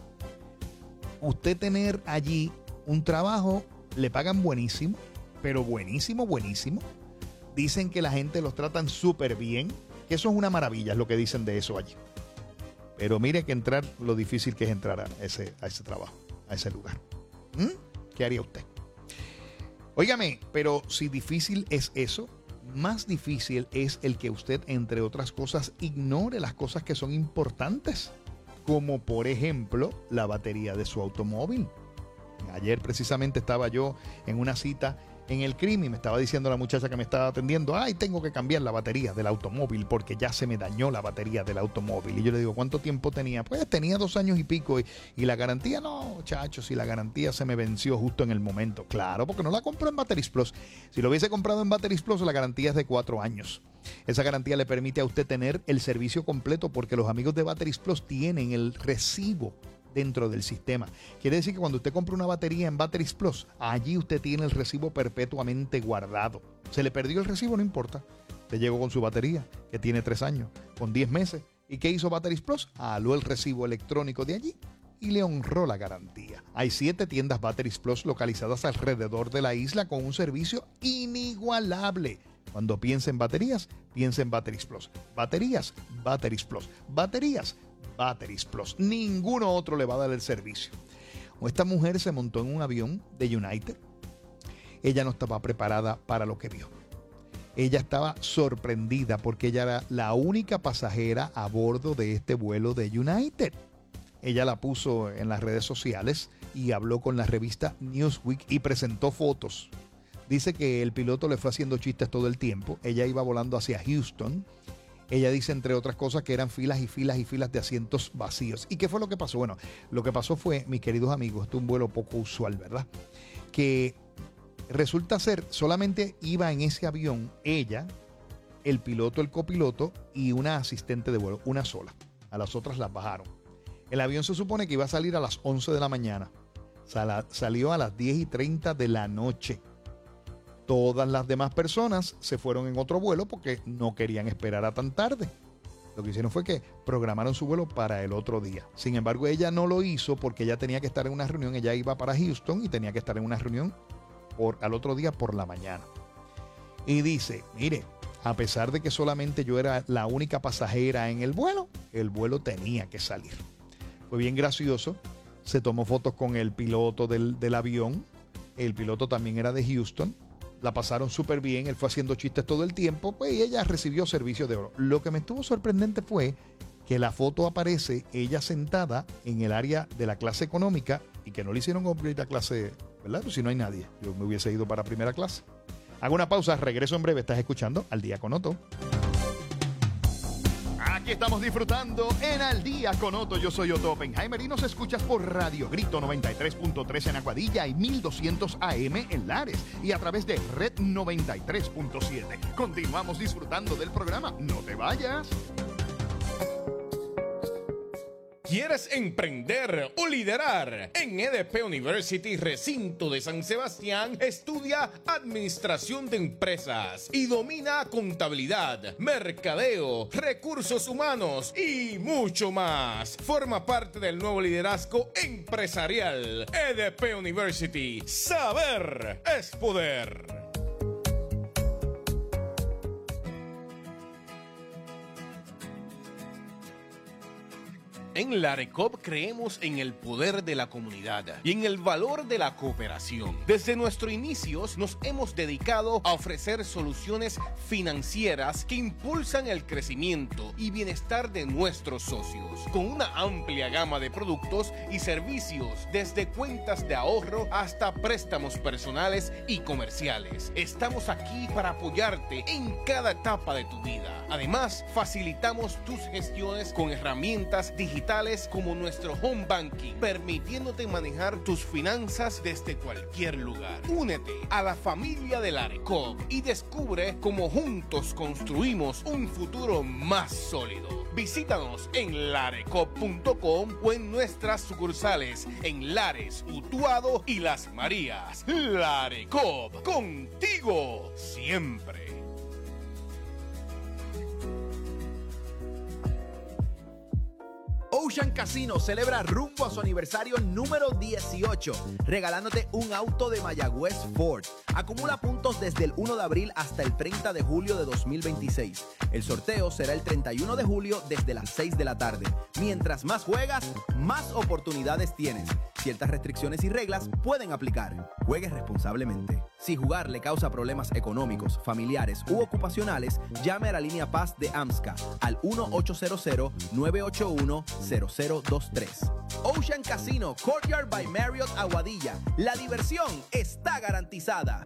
Usted tener allí un trabajo, le pagan buenísimo, pero buenísimo, buenísimo. Dicen que la gente los tratan súper bien. Que eso es una maravilla, es lo que dicen de eso allí. Pero mire que entrar, lo difícil que es entrar a ese, a ese trabajo, a ese lugar. ¿Mm? ¿Qué haría usted? Óigame, pero si difícil es eso, más difícil es el que usted, entre otras cosas, ignore las cosas que son importantes. Como por ejemplo, la batería de su automóvil. Ayer precisamente estaba yo en una cita en el C R I M y me estaba diciendo la muchacha que me estaba atendiendo, ay, tengo que cambiar la batería del automóvil porque ya se me dañó la batería del automóvil. Y yo le digo, ¿cuánto tiempo tenía? Pues tenía dos años y pico. Y, y la garantía, no, chacho, si la garantía se me venció justo en el momento. Claro, porque no la compró en Batteries Plus. Si lo hubiese comprado en Batteries Plus, la garantía es de cuatro años. Esa garantía le permite a usted tener el servicio completo porque los amigos de Batteries Plus tienen el recibo dentro del sistema. Quiere decir que cuando usted compra una batería en Batteries Plus, allí usted tiene el recibo perpetuamente guardado. Se le perdió el recibo, no importa. Te llegó con su batería, que tiene tres años, con diez meses. ¿Y qué hizo Batteries Plus? Aló el recibo electrónico de allí y le honró la garantía. Hay siete tiendas Batteries Plus localizadas alrededor de la isla con un servicio inigualable. Cuando piensa en baterías, piensa en Batteries Plus. Baterías, Batteries Plus. Baterías, Batteries Plus. Ninguno otro le va a dar el servicio. Esta mujer se montó en un avión de United. Ella no estaba preparada para lo que vio. Ella estaba sorprendida porque ella era la única pasajera a bordo de este vuelo de United. Ella la puso en las redes sociales y habló con la revista Newsweek y presentó fotos. Dice que el piloto le fue haciendo chistes todo el tiempo. Ella iba volando hacia Houston. Ella dice, entre otras cosas, que eran filas y filas y filas de asientos vacíos. ¿Y qué fue lo que pasó? Bueno, lo que pasó fue, mis queridos amigos, esto es un vuelo poco usual, ¿verdad? Que resulta ser, solamente iba en ese avión ella, el piloto, el copiloto y una asistente de vuelo, una sola. A las otras las bajaron. El avión se supone que iba a salir a las once de la mañana. Sal- salió a las diez y treinta de la noche. Todas las demás personas se fueron en otro vuelo porque no querían esperar a tan tarde. Lo que hicieron fue que programaron su vuelo para el otro día. Sin embargo, ella no lo hizo porque ella tenía que estar en una reunión. Ella iba para Houston y tenía que estar en una reunión por, al otro día por la mañana. Y dice, mire, a pesar de que solamente yo era la única pasajera en el vuelo, el vuelo tenía que salir. Fue bien gracioso. Se tomó fotos con el piloto del, del avión. El piloto también era de Houston. La pasaron súper bien, él fue haciendo chistes todo el tiempo, pues y ella recibió servicio de oro. Lo que me estuvo sorprendente fue que la foto aparece ella sentada en el área de la clase económica y que no le hicieron upgrade a clase, ¿verdad? Pues si no hay nadie, yo me hubiese ido para primera clase. Hago una pausa, regreso en breve, estás escuchando Al Día con Otto. Aquí estamos disfrutando en Al Día con Otto. Yo soy Otto Oppenheimer y nos escuchas por Radio Grito noventa y tres punto tres en Aguadilla y mil doscientos A M en Lares y a través de Red noventa y tres punto siete. Continuamos disfrutando del programa. No te vayas. ¿Quieres emprender o liderar? En E D P University, recinto de San Sebastián, estudia Administración de Empresas y domina contabilidad, mercadeo, recursos humanos y mucho más. Forma parte del nuevo liderazgo empresarial. E D P University. Saber es poder. En Larecop creemos en el poder de la comunidad y en el valor de la cooperación. Desde nuestros inicios nos hemos dedicado a ofrecer soluciones financieras que impulsan el crecimiento y bienestar de nuestros socios, con una amplia gama de productos y servicios, desde cuentas de ahorro hasta préstamos personales y comerciales. Estamos aquí para apoyarte en cada etapa de tu vida. Además, facilitamos tus gestiones con herramientas digitales como nuestro Home Banking, permitiéndote manejar tus finanzas desde cualquier lugar. Únete a la familia de Larecop y descubre cómo juntos construimos un futuro más sólido. Visítanos en larecop punto com o en nuestras sucursales en Lares, Utuado y Las Marías. Larecop, contigo siempre. Ocean Casino celebra rumbo a su aniversario número dieciocho, regalándote un auto de Mayagüez Ford. Acumula puntos desde el primero de abril hasta el treinta de julio de dos mil veintiséis. El sorteo será el treinta y uno de julio desde las seis de la tarde. Mientras más juegas, más oportunidades tienes. Ciertas restricciones y reglas pueden aplicar. Juegue responsablemente. Si jugar le causa problemas económicos, familiares u ocupacionales, llame a la línea Paz de AMSCA al uno ochocientos nueve ocho uno cero cero dos tres. Ocean Casino Courtyard by Marriott Aguadilla. La diversión está garantizada.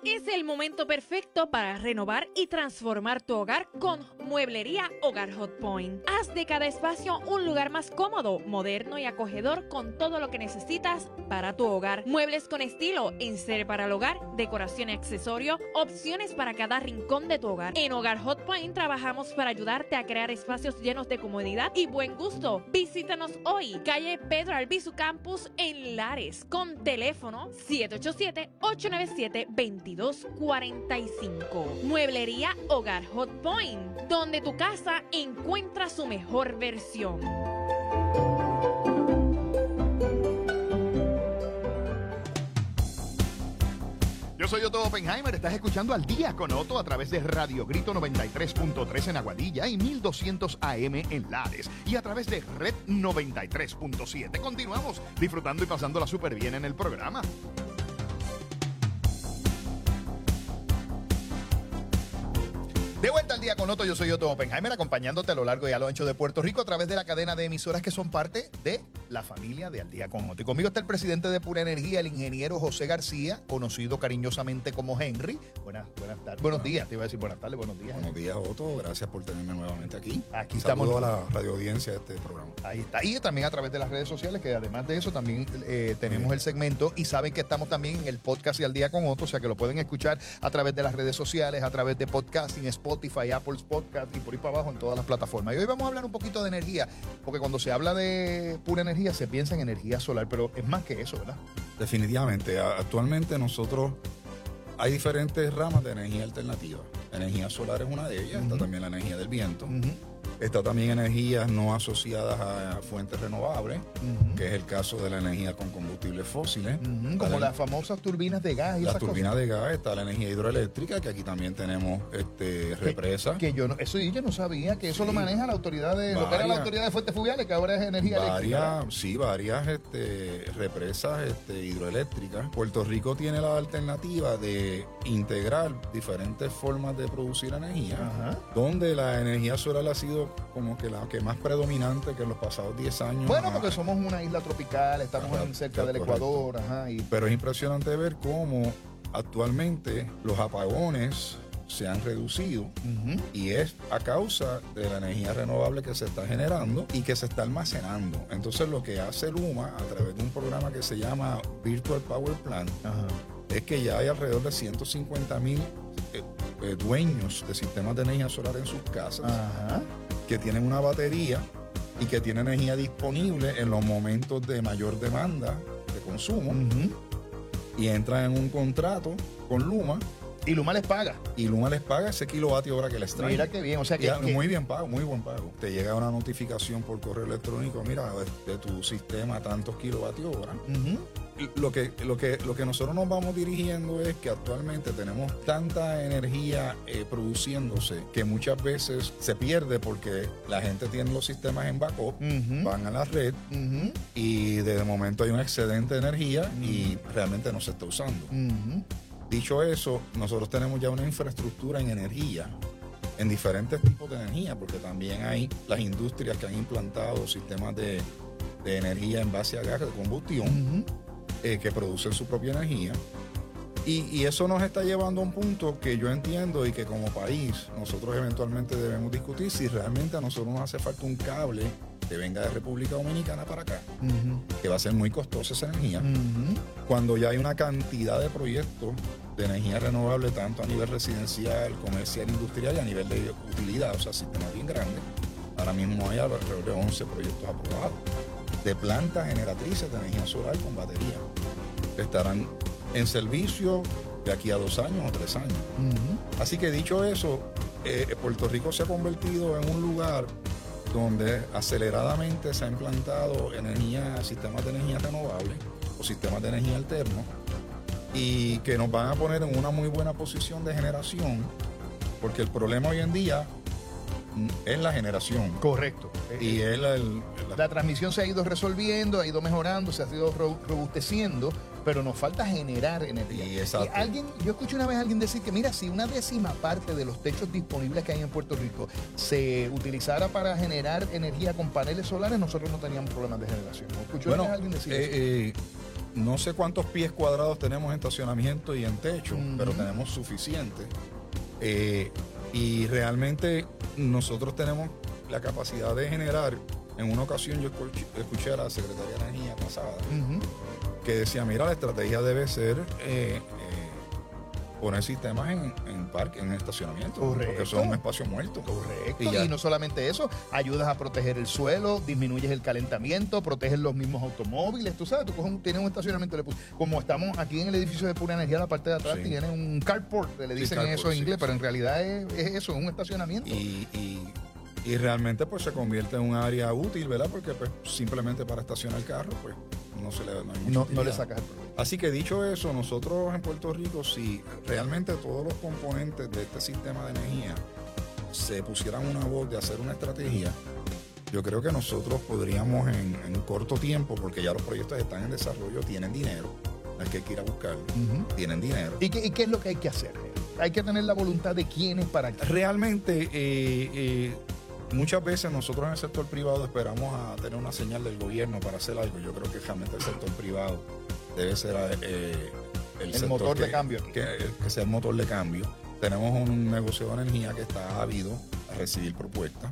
Es el momento perfecto para renovar y transformar tu hogar con Mueblería Hogar Hot Point. Haz de cada espacio un lugar más cómodo, moderno y acogedor con todo lo que necesitas para tu hogar. Muebles con estilo, enseres para el hogar, decoración y accesorio, opciones para cada rincón de tu hogar. En Hogar Hot Point trabajamos para ayudarte a crear espacios llenos de comodidad y buen gusto. Visítanos hoy, calle Pedro Albizu Campus en Lares, con teléfono siete ocho siete, ocho nueve siete, dos dos cuatro cinco. Mueblería Hogar Hot Point, donde tu casa encuentra su mejor versión. Yo soy Otto Oppenheimer, estás escuchando Al Día con Otto a través de Radio Grito noventa y tres punto tres en Aguadilla y mil doscientos A M en Lares y a través de Red noventa y tres punto siete. Continuamos disfrutando y pasándola súper bien en el programa. De vuelta al Día con Otto, yo soy Otto Oppenheimer, acompañándote a lo largo y a lo ancho de Puerto Rico a través de la cadena de emisoras que son parte de la familia de Al Día con Otto. Y conmigo está el presidente de Pura Energía, el ingeniero José García, conocido cariñosamente como Henry. Buenas, buenas tardes. Buenos días, te iba a decir buenas tardes, buenos días. Buenos días, Otto. Gracias por tenerme nuevamente aquí. Aquí Saludo estamos. a la radio audiencia de este programa. Ahí está. Y también a través de las redes sociales, que además de eso también eh, tenemos el segmento y saben que estamos también en el podcast de Al Día con Otto, o sea que lo pueden escuchar a través de las redes sociales, a través de podcasting, Spotify, Apple Podcast y por ahí para abajo en todas las plataformas. Y hoy vamos a hablar un poquito de energía, porque cuando se habla de pura energía se piensa en energía solar, pero es más que eso, ¿verdad? Definitivamente. Actualmente nosotros hay diferentes ramas de energía alternativa. La energía solar es una de ellas, uh-huh. Está también la energía del viento. Uh-huh. Está también energías no asociadas a fuentes renovables, uh-huh. que es el caso de la energía con combustibles fósiles. Uh-huh. Como la, las famosas turbinas de gas y las esas turbinas cosas. de gas, está la energía hidroeléctrica, que aquí también tenemos este, represas. Que, que yo no, eso yo no sabía, que eso sí. Lo maneja la autoridad de, varias, lo que era la autoridad de fuentes fluviales, que ahora es energía varias, eléctrica. Sí, varias este, represas este, hidroeléctricas. Puerto Rico tiene la alternativa de integrar diferentes formas de producir energía, uh-huh. donde la energía solar ha sido como que la que más predominante que en los pasados diez años. Bueno, porque somos una isla tropical, estamos ajá, cerca del correcto. Ecuador. Ajá, y... Pero es impresionante ver cómo actualmente los apagones se han reducido, uh-huh. y es a causa de la energía renovable que se está generando y que se está almacenando. Entonces lo que hace Luma a través de un programa que se llama Virtual Power Plant, uh-huh. es que ya hay alrededor de ciento cincuenta mil eh, eh, dueños de sistemas de energía solar en sus casas, uh-huh. que tienen una batería y que tienen energía disponible en los momentos de mayor demanda de consumo, uh-huh. y entran en un contrato con Luma. Y Luma les paga. Y Luma les paga ese kilovatio hora que les trae. Mira qué bien, o sea que, ya, que... muy bien pago, muy buen pago. Te llega una notificación por correo electrónico, mira, de, de tu sistema tantos kilovatios hora. Uh-huh. Lo que, lo, que, lo que nosotros nos vamos dirigiendo es que actualmente tenemos tanta energía eh, produciéndose que muchas veces se pierde porque la gente tiene los sistemas en backup, uh-huh. van a la red, uh-huh. y de momento hay un excedente de energía, uh-huh. y realmente no se está usando. Uh-huh. Dicho eso, nosotros tenemos ya una infraestructura en energía, en diferentes tipos de energía, porque también hay las industrias que han implantado sistemas de, de energía en base a gas de combustión, uh-huh. eh, que producen su propia energía. Y, y eso nos está llevando a un punto que yo entiendo y que como país nosotros eventualmente debemos discutir si realmente a nosotros nos hace falta un cable que venga de República Dominicana para acá, uh-huh. que va a ser muy costosa esa energía, uh-huh. cuando ya hay una cantidad de proyectos de energía renovable tanto a nivel residencial, comercial, industrial y a nivel de utilidad, o sea, sistemas bien grandes. Ahora mismo hay alrededor de once proyectos aprobados de plantas generatrices de energía solar con batería, que estarán en servicio de aquí a dos años o tres años. Uh-huh. Así que dicho eso, eh, Puerto Rico se ha convertido en un lugar donde aceleradamente se ha implantado energía, sistemas de energía renovable o sistemas de energía alternos, y que nos van a poner en una muy buena posición de generación, porque el problema hoy en día es la generación. Correcto. Y es la, el, la... la transmisión se ha ido resolviendo, ha ido mejorando, se ha ido robusteciendo, pero nos falta generar energía. Y exacto. Y alguien, yo escuché una vez a alguien decir que mira, si una décima parte de los techos disponibles que hay en Puerto Rico se utilizara para generar energía con paneles solares, nosotros no teníamos problemas de generación. ¿Escuchó bueno, a alguien decir eh, eso? Eh, no sé cuántos pies cuadrados tenemos en estacionamiento y en techo, uh-huh. pero tenemos suficiente. Eh, y realmente nosotros tenemos la capacidad de generar. En una ocasión yo escuché, escuché a la secretaria de Energía pasada uh-huh. que decía, mira, la estrategia debe ser eh, eh, poner sistemas en, en parque, en estacionamiento. Correcto. Porque son un espacio muerto. Correcto. Y, y no solamente eso, ayudas a proteger el suelo, disminuyes el calentamiento, proteges los mismos automóviles. Tú sabes, tú coges un, tienes un estacionamiento, como estamos aquí en el edificio de Pura Energía, la parte de atrás sí. tiene un carport, le dicen sí, carport, eso en inglés, sí, pero sí. en realidad es, es eso, es un estacionamiento. Y, y Y realmente pues se convierte en un área útil, ¿verdad? Porque pues simplemente para estacionar el carro, pues no se le no hay no, no le sacas el problema. Así que dicho eso, nosotros en Puerto Rico, si realmente todos los componentes de este sistema de energía se pusieran una voz de hacer una estrategia, yo creo que nosotros podríamos en, en corto tiempo, porque ya los proyectos están en desarrollo, tienen dinero, hay que ir a buscarlo, uh-huh. tienen dinero. ¿Y qué, ¿Y qué es lo que hay que hacer? Hay que tener la voluntad de quiénes para qué. Realmente, eh, eh, muchas veces nosotros en el sector privado esperamos a tener una señal del gobierno para hacer algo. Yo creo que realmente el sector privado debe ser eh, el, el motor que, de cambio. Que, que sea el motor de cambio. Tenemos un negocio de energía que está ávido a recibir propuestas.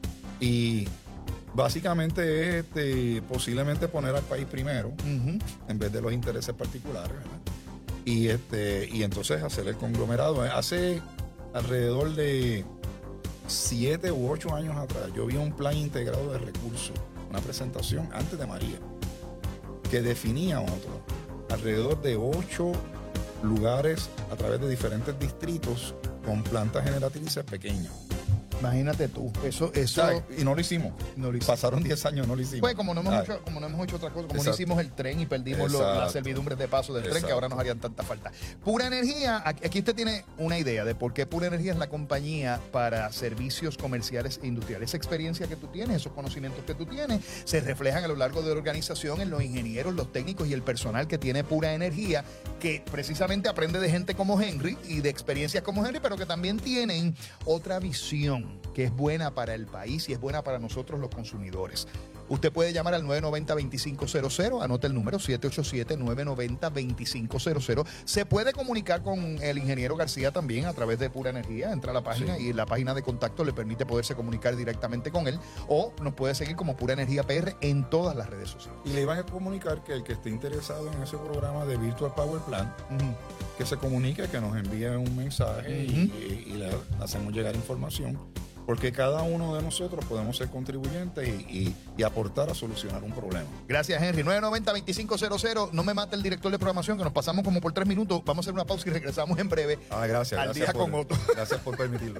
Y básicamente es este, posiblemente poner al país primero, uh-huh. en vez de los intereses particulares, ¿verdad? Y, este, y entonces hacer el conglomerado. Hace alrededor de siete u ocho años atrás, yo vi un plan integrado de recursos, una presentación antes de María, que definía otro, alrededor de ocho lugares a través de diferentes distritos con plantas generatrices pequeñas. Imagínate tú, eso, eso ¿sabes? Y no lo hicimos. No lo hicimos. Pasaron diez años, no lo hicimos. Pues como no hemos, hecho, como no hemos hecho otra cosa, como Exacto. no hicimos el tren y perdimos lo, las servidumbres de paso del Exacto. tren, que ahora nos harían tanta falta. Pura Energía, aquí usted tiene una idea de por qué Pura Energía es la compañía para servicios comerciales e industriales. Esa experiencia que tú tienes, esos conocimientos que tú tienes, se reflejan a lo largo de la organización en los ingenieros, los técnicos y el personal que tiene Pura Energía, que precisamente aprende de gente como Henry y de experiencias como Henry, pero que también tienen otra visión que es buena para el país y es buena para nosotros los consumidores. Usted puede llamar al nueve nueve cero, dos cinco cero cero, anote el número siete ocho siete, nueve nueve cero, dos cinco cero cero. Se puede comunicar con el ingeniero García también a través de Pura Energía. Entra a la página sí. y la página de contacto le permite poderse comunicar directamente con él, o nos puede seguir como Pura Energía P R en todas las redes sociales. Y le iban a comunicar que el que esté interesado en ese programa de Virtual Power Plant, uh-huh. que se comunique, que nos envíe un mensaje uh-huh. y, y, y le hacemos llegar información. Porque cada uno de nosotros podemos ser contribuyentes y, y, y aportar a solucionar un problema. Gracias, Henry. nueve nueve cero, dos cinco cero cero. No me mate el director de programación, que nos pasamos como por tres minutos. Vamos a hacer una pausa y regresamos en breve. Ah, gracias. Al gracias día por, con Otto. Gracias por permitirlo.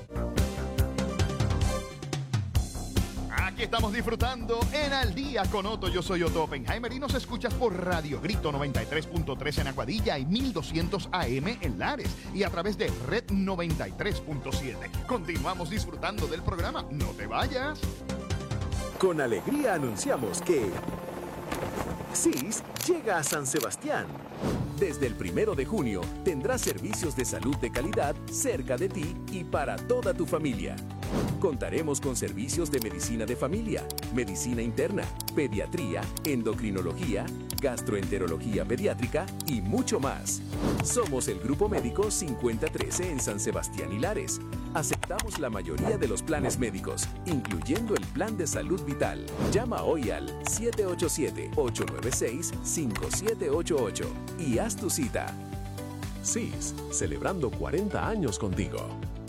Aquí estamos disfrutando en Al Día con Otto. Yo soy Otto Oppenheimer y nos escuchas por Radio Grito noventa y tres punto tres en Aguadilla y mil doscientos A M en Lares y a través de Red noventa y tres punto siete. Continuamos disfrutando del programa. No te vayas. Con alegría anunciamos que C I S llega a San Sebastián. Desde el primero de junio tendrás servicios de salud de calidad cerca de ti y para toda tu familia. Contaremos con servicios de medicina de familia, medicina interna, pediatría, endocrinología, gastroenterología pediátrica y mucho más. Somos el Grupo Médico cincuenta trece en San Sebastián y Lares. Aceptamos la mayoría de los planes médicos, incluyendo el Plan de Salud Vital. Llama hoy al siete ocho siete, ocho nueve seis, cinco siete ocho ocho y haz tu cita. C I S, celebrando cuarenta años contigo.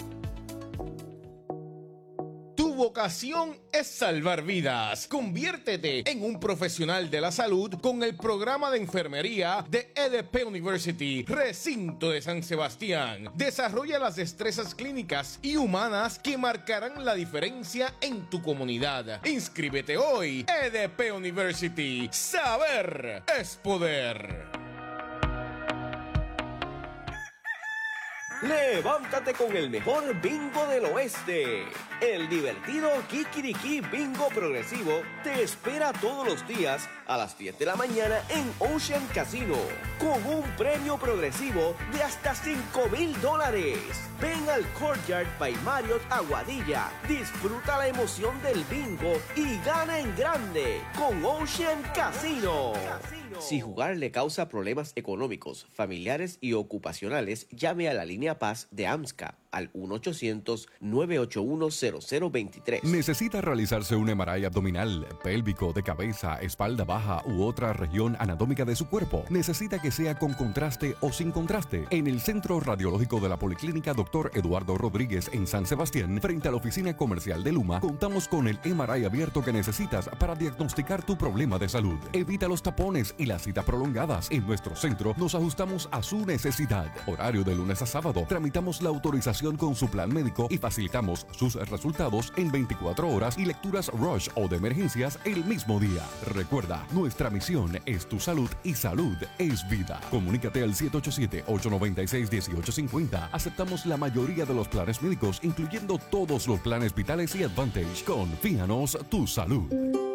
Tu vocación es salvar vidas. Conviértete en un profesional de la salud con el programa de enfermería de E D P University, Recinto de San Sebastián. Desarrolla las destrezas clínicas y humanas que marcarán la diferencia en tu comunidad. Inscríbete hoy. E D P University. Saber es poder. Levántate con el mejor bingo del oeste. El divertido Kikiriki Bingo Progresivo te espera todos los días a las diez de la mañana en Ocean Casino, con un premio progresivo de hasta cinco mil dólares. Ven al Courtyard by Marriott Aguadilla, disfruta la emoción del bingo y gana en grande con Ocean Casino. Casino. Si jugar le causa problemas económicos, familiares y ocupacionales, llame a la línea Paz de AMSCA al uno ochocientos, nueve ocho uno, cero cero dos tres. ¿Necesita realizarse un M R I abdominal, pélvico, de cabeza, espalda baja u otra región anatómica de su cuerpo? ¿Necesita que sea con contraste o sin contraste? En el Centro Radiológico de la Policlínica doctor Eduardo Rodríguez en San Sebastián, frente a la oficina comercial de Luma, contamos con el M R I abierto que necesitas para diagnosticar tu problema de salud. Evita los tapones y las citas prolongadas. En nuestro centro nos ajustamos a su necesidad. Horario de lunes a sábado. Tramitamos la autorización con su plan médico y facilitamos sus resultados en veinticuatro horas y lecturas rush o de emergencias el mismo día. Recuerda, nuestra misión es tu salud y salud es vida. Comunícate al siete ocho siete, ocho nueve seis, uno ocho cinco cero. Aceptamos la mayoría de los planes médicos, incluyendo todos los planes vitales y Advantage. Confíanos tu salud.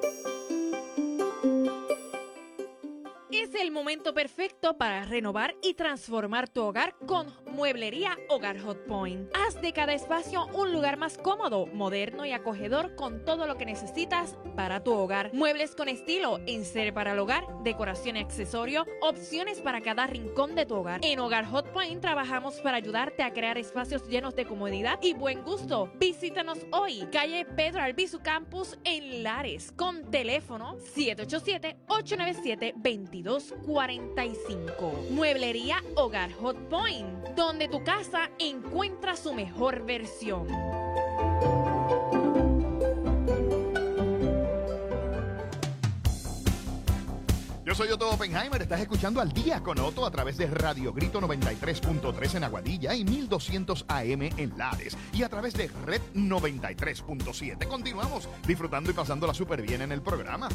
Es el momento perfecto para renovar y transformar tu hogar con Mueblería Hogar Hot Point. Haz de cada espacio un lugar más cómodo, moderno y acogedor con todo lo que necesitas para tu hogar. Muebles con estilo, enser para el hogar, decoración y accesorio, opciones para cada rincón de tu hogar. En Hogar Hot Point trabajamos para ayudarte a crear espacios llenos de comodidad y buen gusto. Visítanos hoy, calle Pedro Albizu Campus en Lares, con teléfono siete ocho siete, ocho nueve siete, dos dos cuatro cinco. Mueblería Hogar Hot Point, donde tu casa encuentra su mejor versión. Yo soy Otto Oppenheimer, estás escuchando Al Día con Otto a través de Radio Grito noventa y tres punto tres en Aguadilla y mil doscientos A M en Lares y a través de Red noventa y tres punto siete. Continuamos disfrutando y pasándola súper bien en el programa.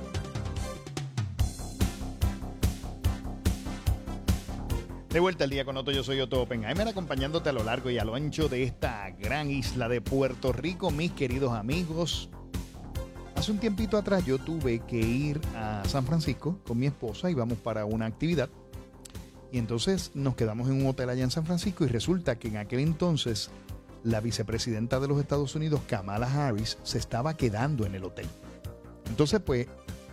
De vuelta al Día con Otto, yo soy Otto Oppenheimer, acompañándote a lo largo y a lo ancho de esta gran isla de Puerto Rico, mis queridos amigos. Hace un tiempito atrás yo tuve que ir a San Francisco con mi esposa, íbamos para una actividad y entonces nos quedamos en un hotel allá en San Francisco y resulta que en aquel entonces la vicepresidenta de los Estados Unidos, Kamala Harris, se estaba quedando en el hotel. Entonces pues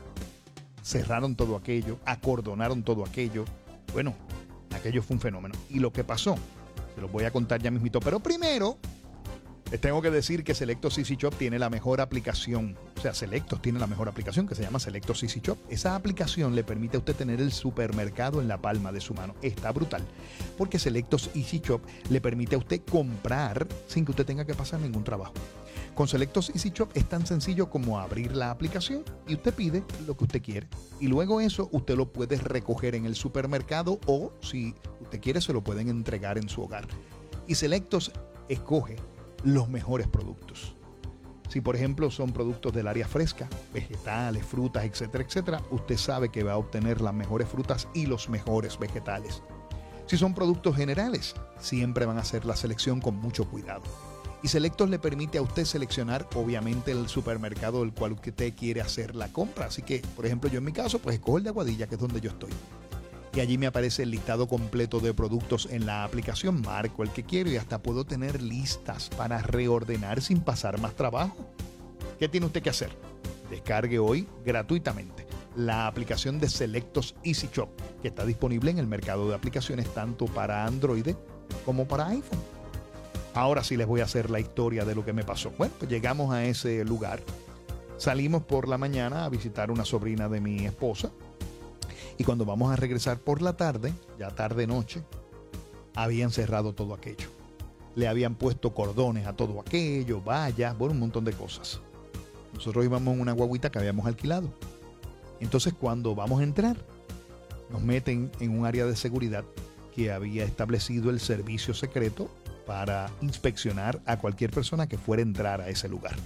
cerraron todo aquello, acordonaron todo aquello, bueno, aquello fue un fenómeno. Y lo que pasó, se los voy a contar ya mismito. Pero primero, les tengo que decir que Selectos Easy Shop tiene la mejor aplicación. O sea, Selectos tiene la mejor aplicación que se llama Selectos Easy Shop. Esa aplicación le permite a usted tener el supermercado en la palma de su mano. Está brutal. Porque Selectos Easy Shop le permite a usted comprar sin que usted tenga que pasar ningún trabajo. Con Selectos Easy Shop es tan sencillo como abrir la aplicación y usted pide lo que usted quiere. Y luego eso usted lo puede recoger en el supermercado o, si usted quiere, se lo pueden entregar en su hogar. Y Selectos escoge los mejores productos. Si, por ejemplo, son productos del área fresca, vegetales, frutas, etcétera, etcétera, usted sabe que va a obtener las mejores frutas y los mejores vegetales. Si son productos generales, siempre van a hacer la selección con mucho cuidado. Y Selectos le permite a usted seleccionar, obviamente, el supermercado del cual usted quiere hacer la compra. Así que, por ejemplo, yo en mi caso, pues escojo el de Aguadilla, que es donde yo estoy. Y allí me aparece el listado completo de productos en la aplicación. Marco el que quiero y hasta puedo tener listas para reordenar sin pasar más trabajo. ¿Qué tiene usted que hacer? Descargue hoy gratuitamente la aplicación de Selectos Easy Shop, que está disponible en el mercado de aplicaciones tanto para Android como para iPhone. Ahora sí les voy a hacer la historia de lo que me pasó. Bueno, pues llegamos a ese lugar. Salimos por la mañana a visitar una sobrina de mi esposa. Y cuando vamos a regresar por la tarde, ya tarde noche, habían cerrado todo aquello. Le habían puesto cordones a todo aquello, vallas, bueno, un montón de cosas. Nosotros íbamos en una guaguita que habíamos alquilado. Entonces, cuando vamos a entrar, nos meten en un área de seguridad que había establecido el servicio secreto para inspeccionar a cualquier persona que fuera a entrar a ese lugar.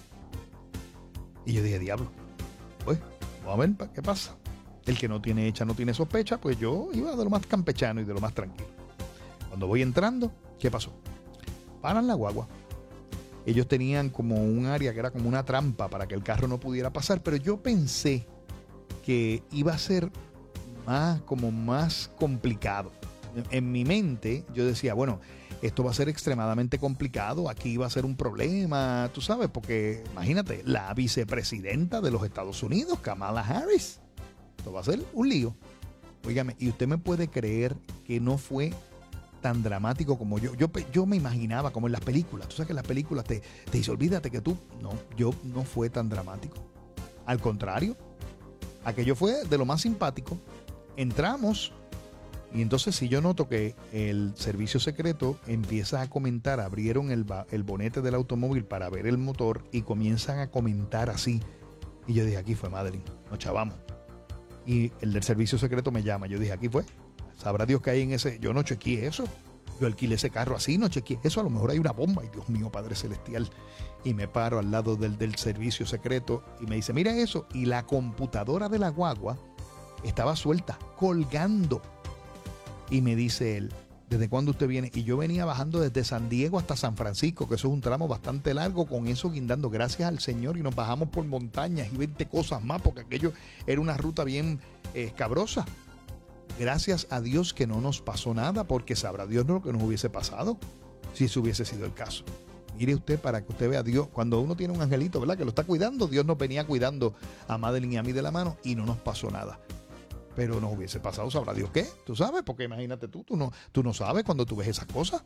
Y yo dije, diablo, pues, vamos a ver qué pasa. El que no tiene hecha no tiene sospecha, pues yo iba de lo más campechano y de lo más tranquilo. Cuando voy entrando, ¿qué pasó? Paran la guagua. Ellos tenían como un área que era como una trampa para que el carro no pudiera pasar, pero yo pensé que iba a ser más, como más complicado. En mi mente yo decía, bueno, esto va a ser extremadamente complicado, aquí va a ser un problema, tú sabes, porque imagínate, la vicepresidenta de los Estados Unidos, Kamala Harris, esto va a ser un lío. Óigame, y usted me puede creer que no fue tan dramático como yo. Yo, yo me imaginaba, como en las películas. Tú sabes que en las películas te, te dice, olvídate que tú... No, yo no fue tan dramático. Al contrario, aquello fue de lo más simpático. Entramos y entonces si yo noto que el servicio secreto empieza a comentar, abrieron el, el bonete del automóvil para ver el motor y comienzan a comentar así. Y yo dije, aquí fue Madeline, nos chavamos. Y el del servicio secreto me llama. Yo dije, aquí fue. Sabrá Dios que hay en ese... Yo no chequeé eso. Yo alquilé ese carro así, no chequeé eso. A lo mejor hay una bomba. Y Dios mío, Padre Celestial. Y me paro al lado del, del servicio secreto y me dice, mira eso. Y la computadora de la guagua estaba suelta, colgando. Y me dice él, ¿desde cuándo usted viene? Y yo venía bajando desde San Diego hasta San Francisco, que eso es un tramo bastante largo, con eso guindando, gracias al Señor. Y nos bajamos por montañas y veinte cosas más, porque aquello era una ruta bien eh, escabrosa. Gracias a Dios que no nos pasó nada, porque sabrá Dios lo que nos hubiese pasado si eso hubiese sido el caso. Mire usted, para que usted vea a Dios, cuando uno tiene un angelito, ¿verdad?, que lo está cuidando, Dios nos venía cuidando a Madeline y a mí de la mano y no nos pasó nada. Pero nos hubiese pasado, sabrá Dios qué, tú sabes, porque imagínate tú, tú no, tú no sabes cuando tú ves esas cosas.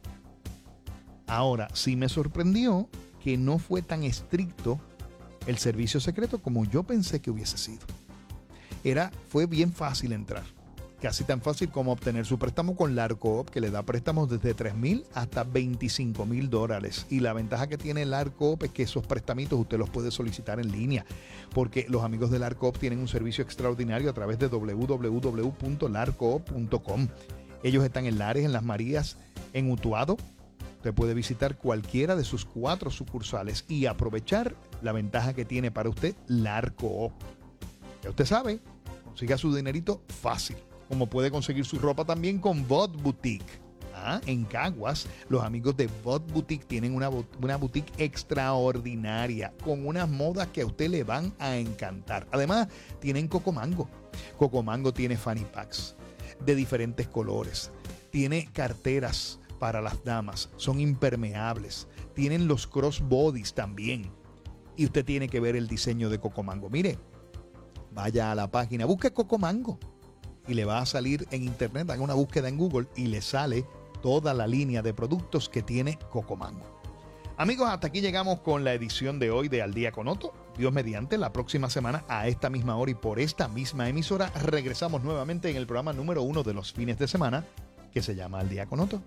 Ahora, sí me sorprendió que no fue tan estricto el servicio secreto como yo pensé que hubiese sido. Era, fue bien fácil entrar. Casi tan fácil como obtener su préstamo con Larcoop, que le da préstamos desde tres mil hasta veinticinco mil dólares. Y la ventaja que tiene Larcoop es que esos préstamitos usted los puede solicitar en línea, porque los amigos de Larcoop tienen un servicio extraordinario a través de doble u doble u doble u punto larcoop punto com. Ellos están en Lares, en Las Marías, en Utuado. Usted puede visitar cualquiera de sus cuatro sucursales y aprovechar la ventaja que tiene para usted Larcoop. Ya usted sabe, consiga su dinerito fácil. Como puede conseguir su ropa también con Bot Boutique. Ah, en Caguas, los amigos de Bot Boutique tienen una, una boutique extraordinaria con unas modas que a usted le van a encantar. Además, tienen Cocomango. Cocomango tiene fanny packs de diferentes colores. Tiene carteras para las damas. Son impermeables. Tienen los crossbodies también. Y usted tiene que ver el diseño de Cocomango. Mire, vaya a la página, busque Cocomango. Y le va a salir en internet, haga una búsqueda en Google y le sale toda la línea de productos que tiene Cocomango. Amigos, hasta aquí llegamos con la edición de hoy de Al Día con Otto. Dios mediante, la próxima semana a esta misma hora y por esta misma emisora regresamos nuevamente en el programa número uno de los fines de semana, que se llama Al Día con Otto.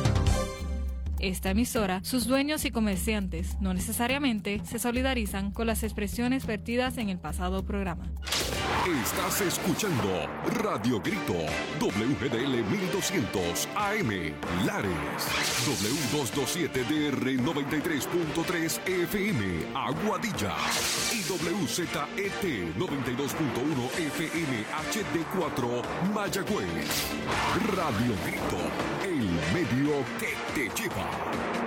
Esta emisora, sus dueños y comerciantes no necesariamente se solidarizan con las expresiones vertidas en el pasado programa. Estás escuchando Radio Grito, W G D L mil doscientos A M, Lares, W doscientos veintisiete D R noventa y tres punto tres F M, Aguadilla, y W Z E T noventa y dos punto uno F M H D cuatro, Mayagüez. Radio Grito, el medio que te lleva.